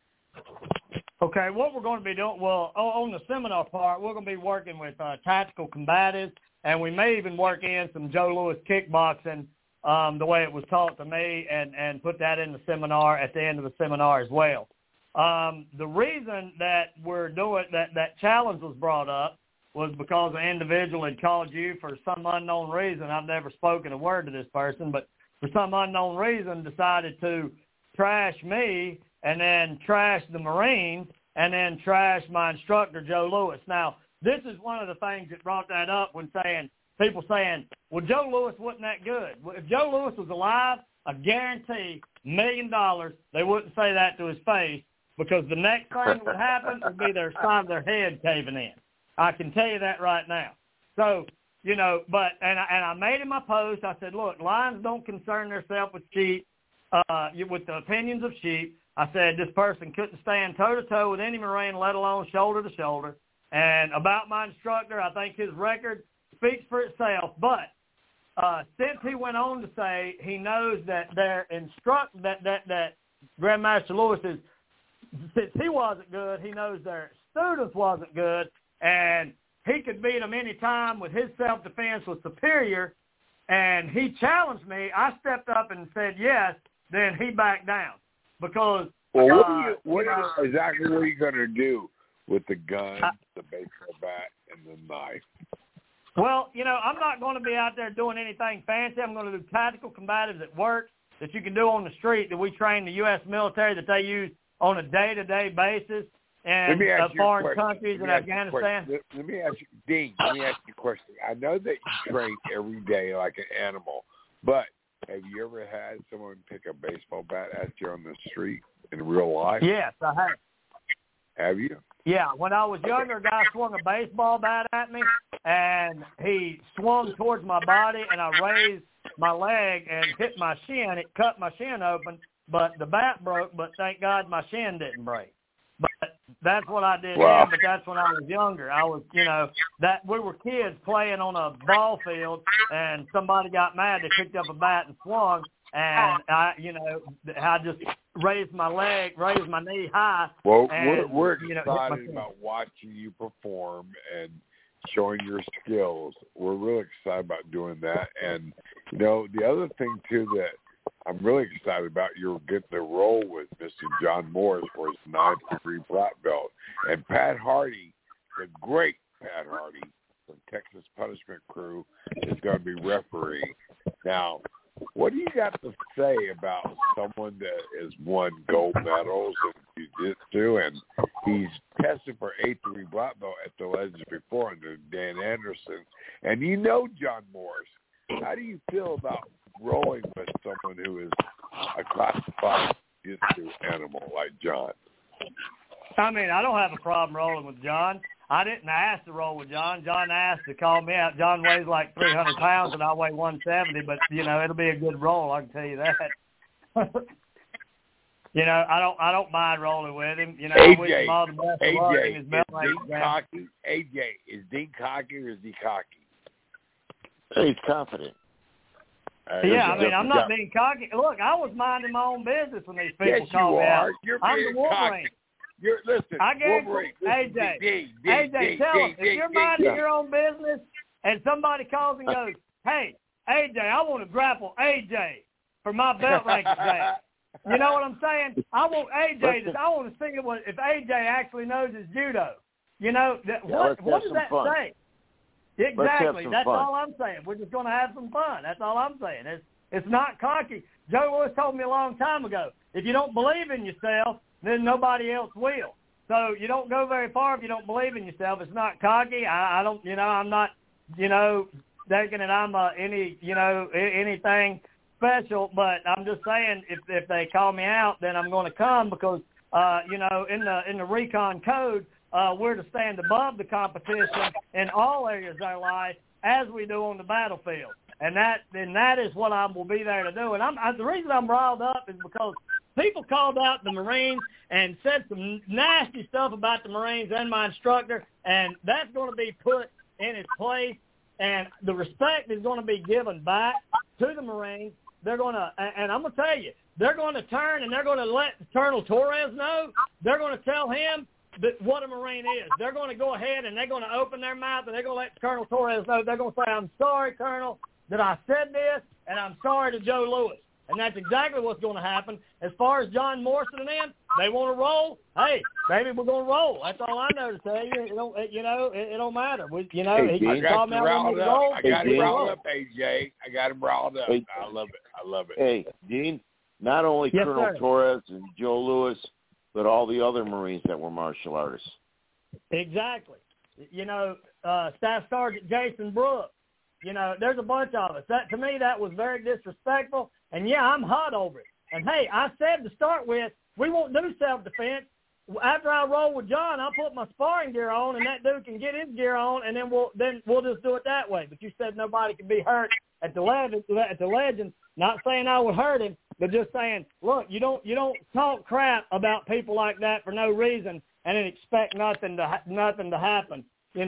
Okay, what we're going to be doing, well, on the seminar part, we're going to be working with tactical combatives, and we may even work in some Joe Louis kickboxing the way it was taught to me and put that in the seminar at the end of the seminar as well. The reason that we're doing that challenge was brought up was because an individual had called you for some unknown reason. I've never spoken a word to this person, but for some unknown reason decided to trash me and then trash the Marines and then trash my instructor, Joe Louis. Now, this is one of the things that brought that up when people saying, well, Joe Louis wasn't that good. Well, if Joe Louis was alive, I guarantee $1 million they wouldn't say that to his face, because the next thing that would happen would be their side of their head caving in. I can tell you that right now. So, you know, and I made in my post, I said, look, lions don't concern themselves with sheep, with the opinions of sheep. I said this person couldn't stand toe-to-toe with any Marine, let alone shoulder-to-shoulder. And about my instructor, I think his record speaks for itself. But since he went on to say he knows that that Grandmaster Louis is, since he wasn't good, he knows their students wasn't good, and he could beat them any time with his self-defense was superior, and he challenged me. I stepped up and said yes, then he backed down. Because exactly what are you going to do with the gun, the baseball bat, and the knife? Well, you know, I'm not going to be out there doing anything fancy. I'm going to do tactical combatives that work, that you can do on the street, that we train the U.S. military, that they use on a day-to-day basis in foreign countries in Afghanistan. Let me ask you, Dean, a question. I know that you train every day like an animal, but have you ever had someone pick a baseball bat at you on the street in real life? Yes, I have. Have you? Yeah, when I was younger, a guy swung a baseball bat at me, and he swung towards my body, and I raised my leg and hit my shin. It cut my shin open, but the bat broke, but thank God my shin didn't break. But that's what I did then, but that's when I was younger. I was, you know, that we were kids playing on a ball field, and somebody got mad. They picked up a bat and swung, and I just raised my leg, raised my knee high. Well, and, we're excited about watching you perform and showing your skills. We're really excited about doing that. And, you know, the other thing, too, that I'm really excited about, you're getting to roll with Mr. John Morris for his 9th-degree black belt. And Pat Hardy, the great Pat Hardy from Texas Punishment Crew, is going to be refereeing. Now, what do you got to say about someone that has won gold medals in jiu-jitsu, and he's tested for 8th-degree black belt at the Legends before under Dan Anderson, and you know John Morris. How do you feel about rolling with someone who is a classified jiu-jitsu animal like John? I mean, I don't have a problem rolling with John. I didn't ask to roll with John. John asked to call me out. John weighs like 300 pounds, and I weigh 170, but, you know, it'll be a good roll, I can tell you that. You know, I don't mind rolling with him. You know, AJ, I wish him all the best of luck in his belt cocky? AJ, is Dean cocky or is he cocky? He's confident. Yeah, I mean, I'm not being cocky. Look, I was minding my own business when these people called me out. You're I'm being the Wolverine. Listen, I Wolverine. AJ, tell them, if you're minding your own business and somebody calls and goes, hey, AJ, I want to grapple AJ for my belt rank exam. You know what I'm saying? I want AJ I want to see if AJ actually knows his judo. You know, what does that say? Exactly. That's all I'm saying. We're just going to have some fun. That's all I'm saying. It's not cocky. Joe Louis told me a long time ago, if you don't believe in yourself, then nobody else will. So you don't go very far if you don't believe in yourself. It's not cocky. I don't, you know, I'm not, you know, thinking that I'm anything special, but I'm just saying if they call me out, then I'm going to come because, you know, in the recon code, we're to stand above the competition in all areas of our life as we do on the battlefield. And that is what I will be there to do. And the reason I'm riled up is because people called out the Marines and said some nasty stuff about the Marines and my instructor, and that's going to be put in its place, and the respect is going to be given back to the Marines. They're going to, and I'm going to tell you, they're going to turn and they're going to let Colonel Torres know. They're going to tell him what a Marine is. They're going to go ahead and they're going to open their mouth and they're going to let Colonel Torres know. They're going to say, I'm sorry, Colonel, that I said this, and I'm sorry to Joe Louis. And that's exactly what's going to happen. As far as John Morrison and them, they want to roll. Hey, maybe we're going to roll. That's all I know to tell you. It don't matter. He can call me out when we roll. I got him riled up, AJ. I got him riled up. I love it. Hey, Dean, not only Colonel Torres and Joe Louis, but all the other Marines that were martial artists. Exactly. You know, Staff Sergeant Jason Brooks. You know, there's a bunch of us. That, to me, that was very disrespectful. And, yeah, I'm hot over it. And, hey, I said to start with, we won't do self-defense. After I roll with John, I'll put my sparring gear on, and that dude can get his gear on, and then we'll just do it that way. But you said nobody can be hurt at the Legends. Not saying I would hurt him, but just saying, look, you don't talk crap about people like that for no reason and then expect nothing to happen.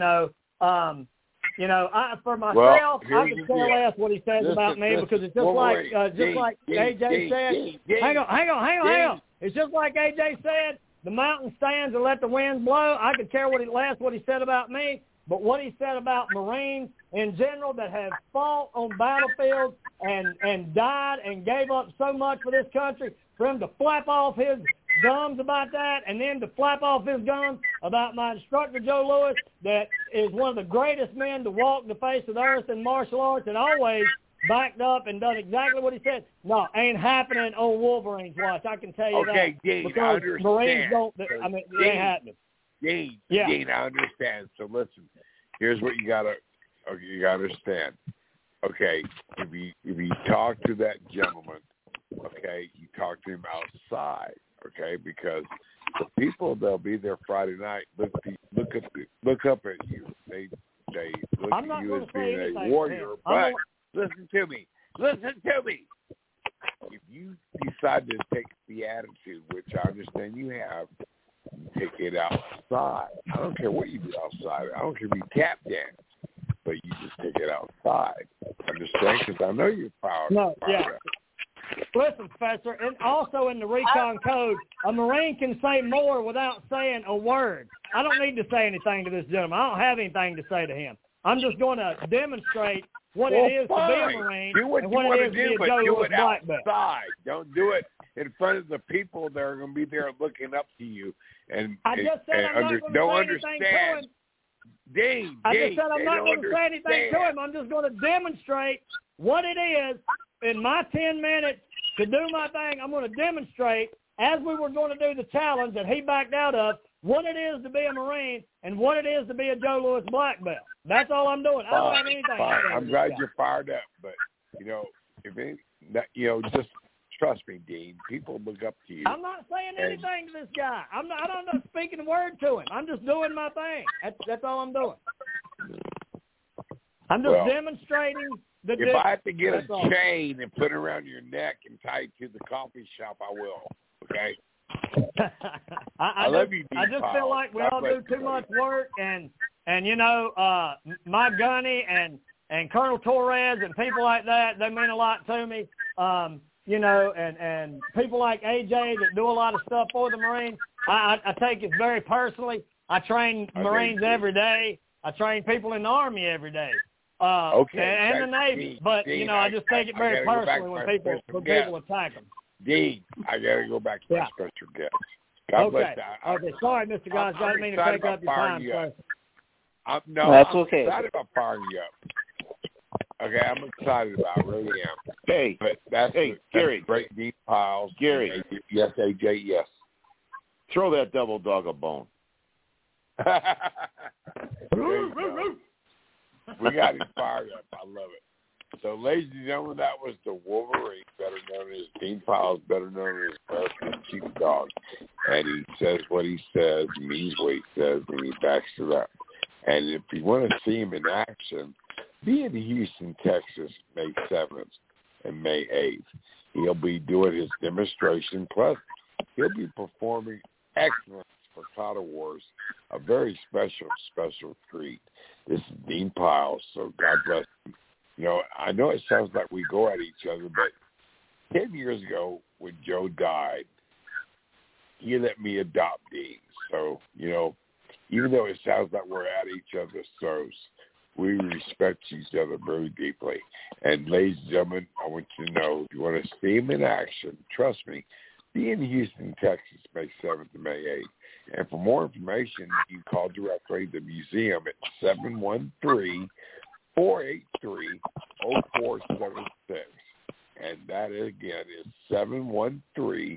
For myself, I could care less what he says about me because it's just like AJ said. Hang on. It's just like AJ said. The mountain stands and let the wind blow. I could care less what he said about me, but what he said about Marines in general that have fought on battlefields and died and gave up so much for this country, for him to flap off his gums about that, and then to flap off his gums about my instructor, Joe Louis, that is one of the greatest men to walk the face of the earth in martial arts and always backed up and done exactly what he said. No, ain't happening on Wolverine's watch. I can tell you that. Okay, Dean, because I understand. Marines don't, it ain't happening. Dean, I understand. So listen, here's what you gotta understand. Okay, if you talk to that gentleman, okay, you talk to him outside. Okay, because the people that'll be there Friday night look up at you. They look at you as being a warrior. But listen to me. If you decide to take the attitude, which I understand you have, take it outside. I don't care what you do outside. I don't care if you tap dance, but you just take it outside. Understand? Because I know you're proud. Listen, Professor, and also in the recon code, a Marine can say more without saying a word. I don't need to say anything to this gentleman. I don't have anything to say to him. I'm just going to demonstrate what it is to be a Marine and what it is to be a Joe Louis black belt. Don't do it in front of the people that are going to be there looking up to you. And I just said I'm not going to say anything to him. Dean, I just said I'm not going to say anything to him. I'm just going to demonstrate what it is in my 10 minutes to do my thing. I'm going to demonstrate, as we were going to do the challenge that he backed out of, what it is to be a Marine and what it is to be a Joe Louis black belt. That's all I'm doing. I don't have anything. I'm glad you're fired up, but just trust me, Dean. People look up to you. I'm not saying anything to this guy. I'm not speaking a word to him. I'm just doing my thing. That's all I'm doing. I'm just demonstrating the If I have to get a chain and put it around your neck and tie it to the coffee shop, I will. Okay. I love you, I just feel like we all do too much work, and my Gunny and Colonel Torres and people like that, they mean a lot to me. And people like AJ that do a lot of stuff for the Marines, I take it very personally. I train Marines every day. I train people in the Army every day. And the Navy. But, Dean, I just take it very personally when people attack them. Dean, I got to go back to my special guest. God bless you. Okay, sorry, Mr. Goss. I didn't mean to take up your time. I'm okay. excited about firing you up. Okay, I'm excited about it. I really am. Hey, that's Gary. Great Dean Piles. Gary. Yes, AJ, yes. Throw that double dog a bone. We got him fired up. I love it. So, ladies and gentlemen, that was the Wolverine, better known as Dean Piles, better known as American Sheepdog. And he says what he says, means what he says, and he backs it up. And if you want to see him in action, be in Houston, Texas, May 7th and May 8th. He'll be doing his demonstration, plus he'll be performing Excellence for Cloud Wars, a very special treat. This is Dean Piles, so God bless him. I know it sounds like we go at each other, but 10 years ago when Joe died, he let me adopt Dean. So, even though it sounds like we're at each other's throats, we respect each other very deeply. And ladies and gentlemen, I want you to know, if you want to see him in action, trust me, be in Houston, Texas, May 7th and May 8th. And for more information, you can call directly the museum at 713-483-0476. And that, again, is 713-483-0476.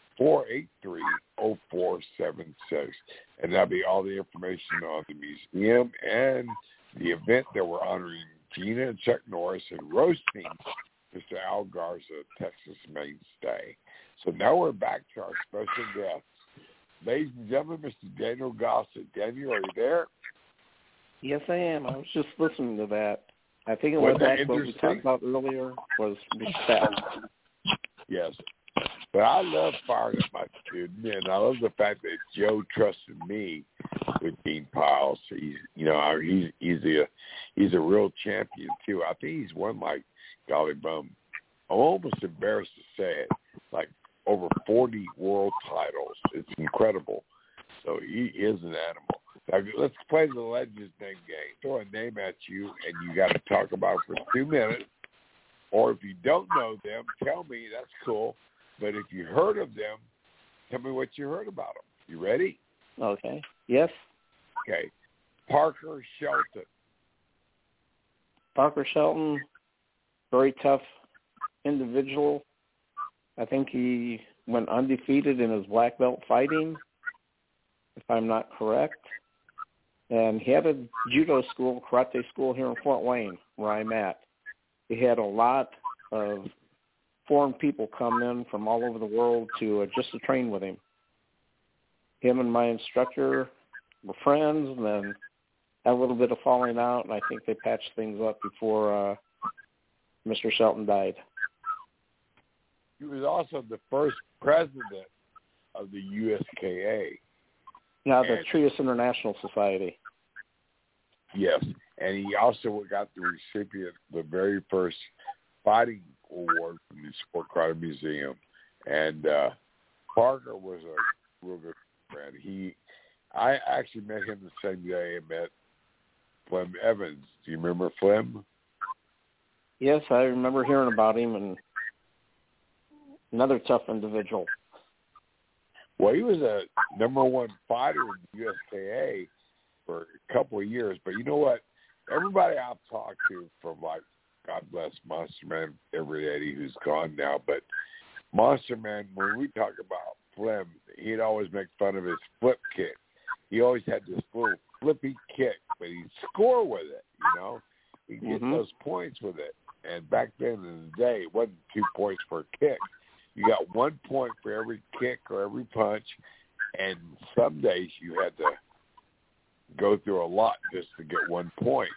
And that'll be all the information on the museum and the event that we're honoring Gina and Chuck Norris and roasting Mr. Al Garza, Texas mainstay. So now we're back to our special guest. Ladies and gentlemen, Mr. Daniel Gossett. Daniel, are you there? Yes, I am. I was just listening to that. I think it went back to what we talked about earlier was respect. Yes. But I love firing up my student, and I love the fact that Joe trusted me with Dean Piles. He's a real champion too. I think he's won golly bum. I'm almost embarrassed to say it, over 40 world titles. It's incredible. So he is an animal. Now, let's play the Legends name game. Throw a name at you, and you got to talk about it for 2 minutes. Or if you don't know them, tell me. That's cool. But if you heard of them, tell me what you heard about them. You ready? Okay. Yes. Okay. Parker Shelton. Parker Shelton, very tough individual. I think he went undefeated in his black belt fighting, if I'm not correct. And he had a judo school, karate school here in Fort Wayne, where I'm at. He had a lot of foreign people come in from all over the world just to train with him. Him and my instructor were friends, and then had a little bit of falling out, and I think they patched things up before Mr. Shelton died. He was also the first president of the USKA. Now, the Trias International Society. Yes, and he also got the recipient of the very first fighting award from the Sport Karate Museum. And Parker was a real good friend. I actually met him the same day I met Flem Evans. Do you remember Flem? Yes, I remember hearing about him, and another tough individual. Well, he was a #1 fighter in the USKA for a couple of years. But you know what? Everybody I've talked to from, God bless Monster Man Everett Eddie, who's gone now, but Monster Man, when we talk about Flem, he'd always make fun of his flip kick. He always had this little flippy kick, but he'd score with it, He'd get those points with it. And back then in the day, it wasn't 2 points per kick. You got 1 point for every kick or every punch, and some days you had to go through a lot just to get 1 point.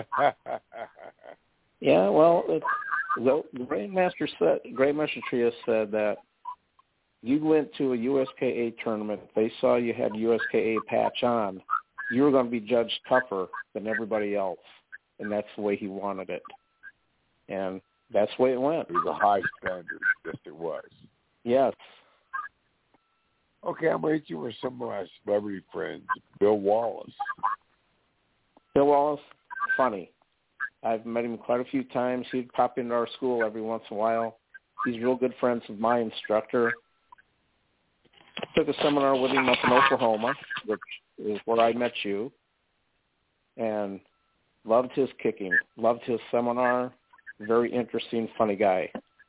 Yeah, well, the Grandmaster Trias said that you went to a USKA tournament, they saw you had USKA patch on, you were going to be judged tougher than everybody else, and that's the way he wanted it. And that's the way it went. It was a high standard. Yes, it was. Yes. Okay, I'm going to hit you with some of my celebrity friends. Bill Wallace. Bill Wallace, funny. I've met him quite a few times. He'd pop into our school every once in a while. He's real good friends with my instructor. Took a seminar with him up in Oklahoma, which is where I met you, and loved his kicking, loved his seminar. Very interesting, funny guy.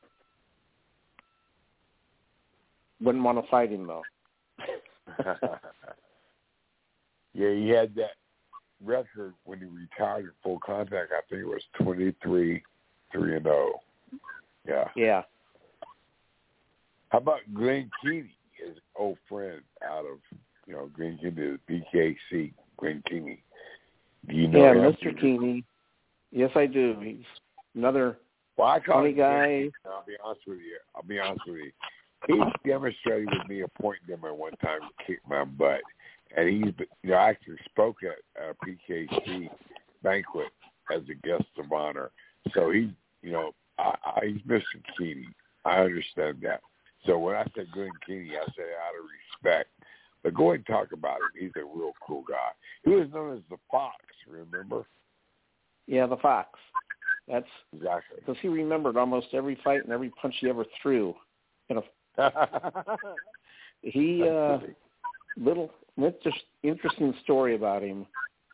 Wouldn't want to fight him, though. Yeah, he had that record when he retired in full contact. I think it was 23-3-0. Yeah. Yeah. How about Glenn Keeney, his old friend out of, Glenn Keeney, the BKC, Glenn Keeney. Do you know him? Mr. Keeney. Yes, I do. He's another funny guy. I'll be honest with you. He demonstrated with me a point dimmer one time to kick my butt. And he's, I actually spoke at a PKC banquet as a guest of honor. So he's Mr. Keeney. I understand that. So when I said Glenn Keeney, I said out of respect. But go ahead and talk about him. He's a real cool guy. He was known as the Fox, remember? Yeah, the Fox. That's exactly because he remembered almost every fight and every punch he ever threw. Little interesting story about him.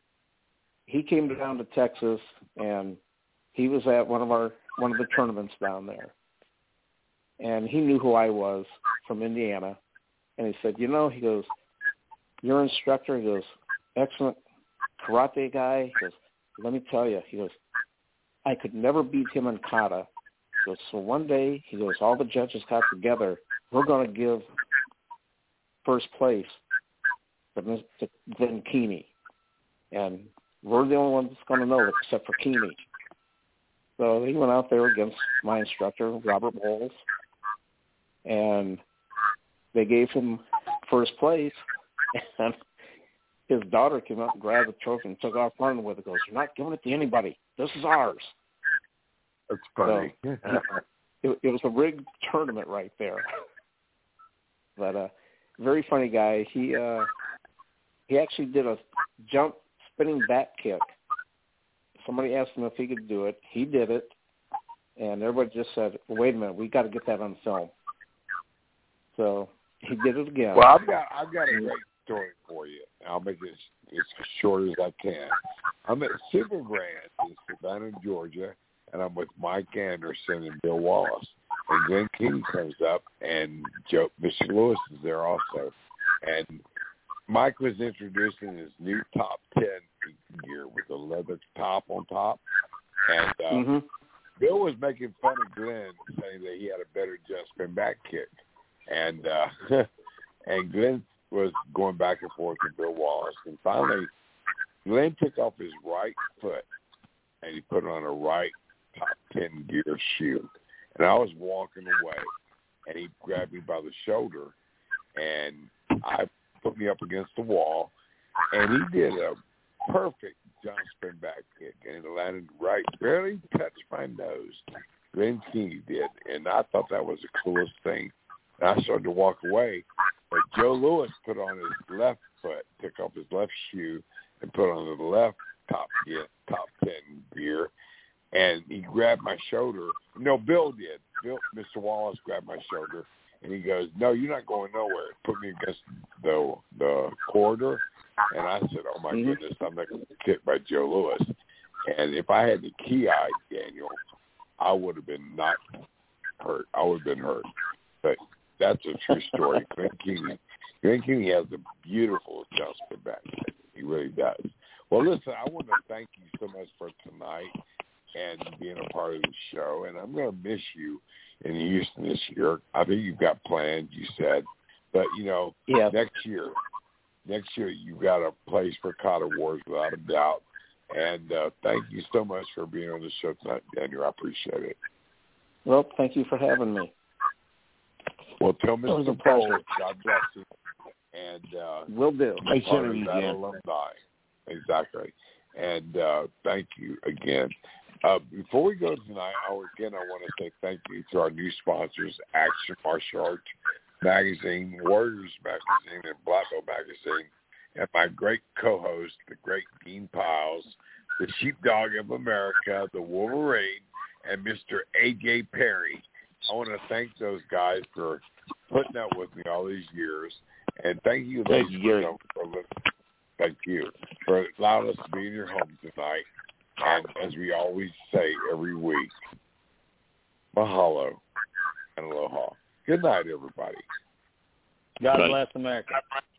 He came down to Texas, and he was at one of the tournaments down there, and he knew who I was from Indiana, and he said, he goes, your instructor, he goes, excellent karate guy. He goes, let me tell you, he goes, I could never beat him in kata. He goes, so one day, he goes, all the judges got together. We're going to give first place to Glenn Keeney. And we're the only ones that's going to know it except for Keeney. So he went out there against my instructor, Robert Bowles, and they gave him first place. And his daughter came up and grabbed the trophy and took off running with it. Goes, you're not giving it to anybody. This is ours. That's funny. So, it was a rigged tournament right there. But very funny guy. He actually did a jump spinning back kick. Somebody asked him if he could do it. He did it, and everybody just said, "Wait a minute, we got to get that on film." So he did it again. Well, I've got a great story for you. I'll make it as short as I can. I'm at Super Grand in Savannah, Georgia, and I'm with Mike Anderson and Bill Wallace. And Glenn Keeney comes up, and Mr. Lewis is there also. And Mike was introducing his new top 10 gear with a leather top on top. And Bill was making fun of Glenn, saying that he had a better jump spin back kick. And and Glenn was going back and forth with Bill Wallace. And finally, Glenn took off his right foot, and he put on a right top 10 gear shoe. And I was walking away, and he grabbed me by the shoulder, and I put me up against the wall, and he did a perfect jump spin back kick, and it landed right, barely touched my nose. Glenn Keeney did, and I thought that was the coolest thing. And I started to walk away, but Joe Louis put on his left foot, took off his left shoe, and put on the left top 10 gear. And he grabbed my shoulder. No, Bill did. Mr. Wallace grabbed my shoulder, and he goes, "No, you're not going nowhere." Put me against the corridor, and I said, "Oh my goodness, I'm not going to get kicked by Joe Louis." And if I had the key eye, Daniel, I would have been not hurt. I would have been hurt. But that's a true story. Glenn Keeney has a beautiful jump spin back. He really does. Well, listen, I want to thank you so much for tonight and being a part of the show. And I'm going to miss you in Houston this year. I think you've got plans, you said. But, next year you've got a place for Kata Wars without a doubt. And thank you so much for being on the show tonight, Daniel. I appreciate it. Well, thank you for having me. Well, tell Mr. It was a pleasure. God bless him. And will do. Thanks, part of Henry, that again. alumni. Exactly. And thank you again. Before we go tonight, I want to say thank you to our new sponsors, Action Martial Arts Magazine, Warriors Magazine, and Black Belt Magazine, and my great co-host, the great Dean Piles, the Sheepdog of America, the Wolverine, and Mr. A.J. Perry. I want to thank those guys for putting up with me all these years. And thank you, Thank you, Gary. for listening. Thank you for allowing us to be in your home tonight. And as we always say every week, mahalo and aloha. Good night, everybody. God bless America.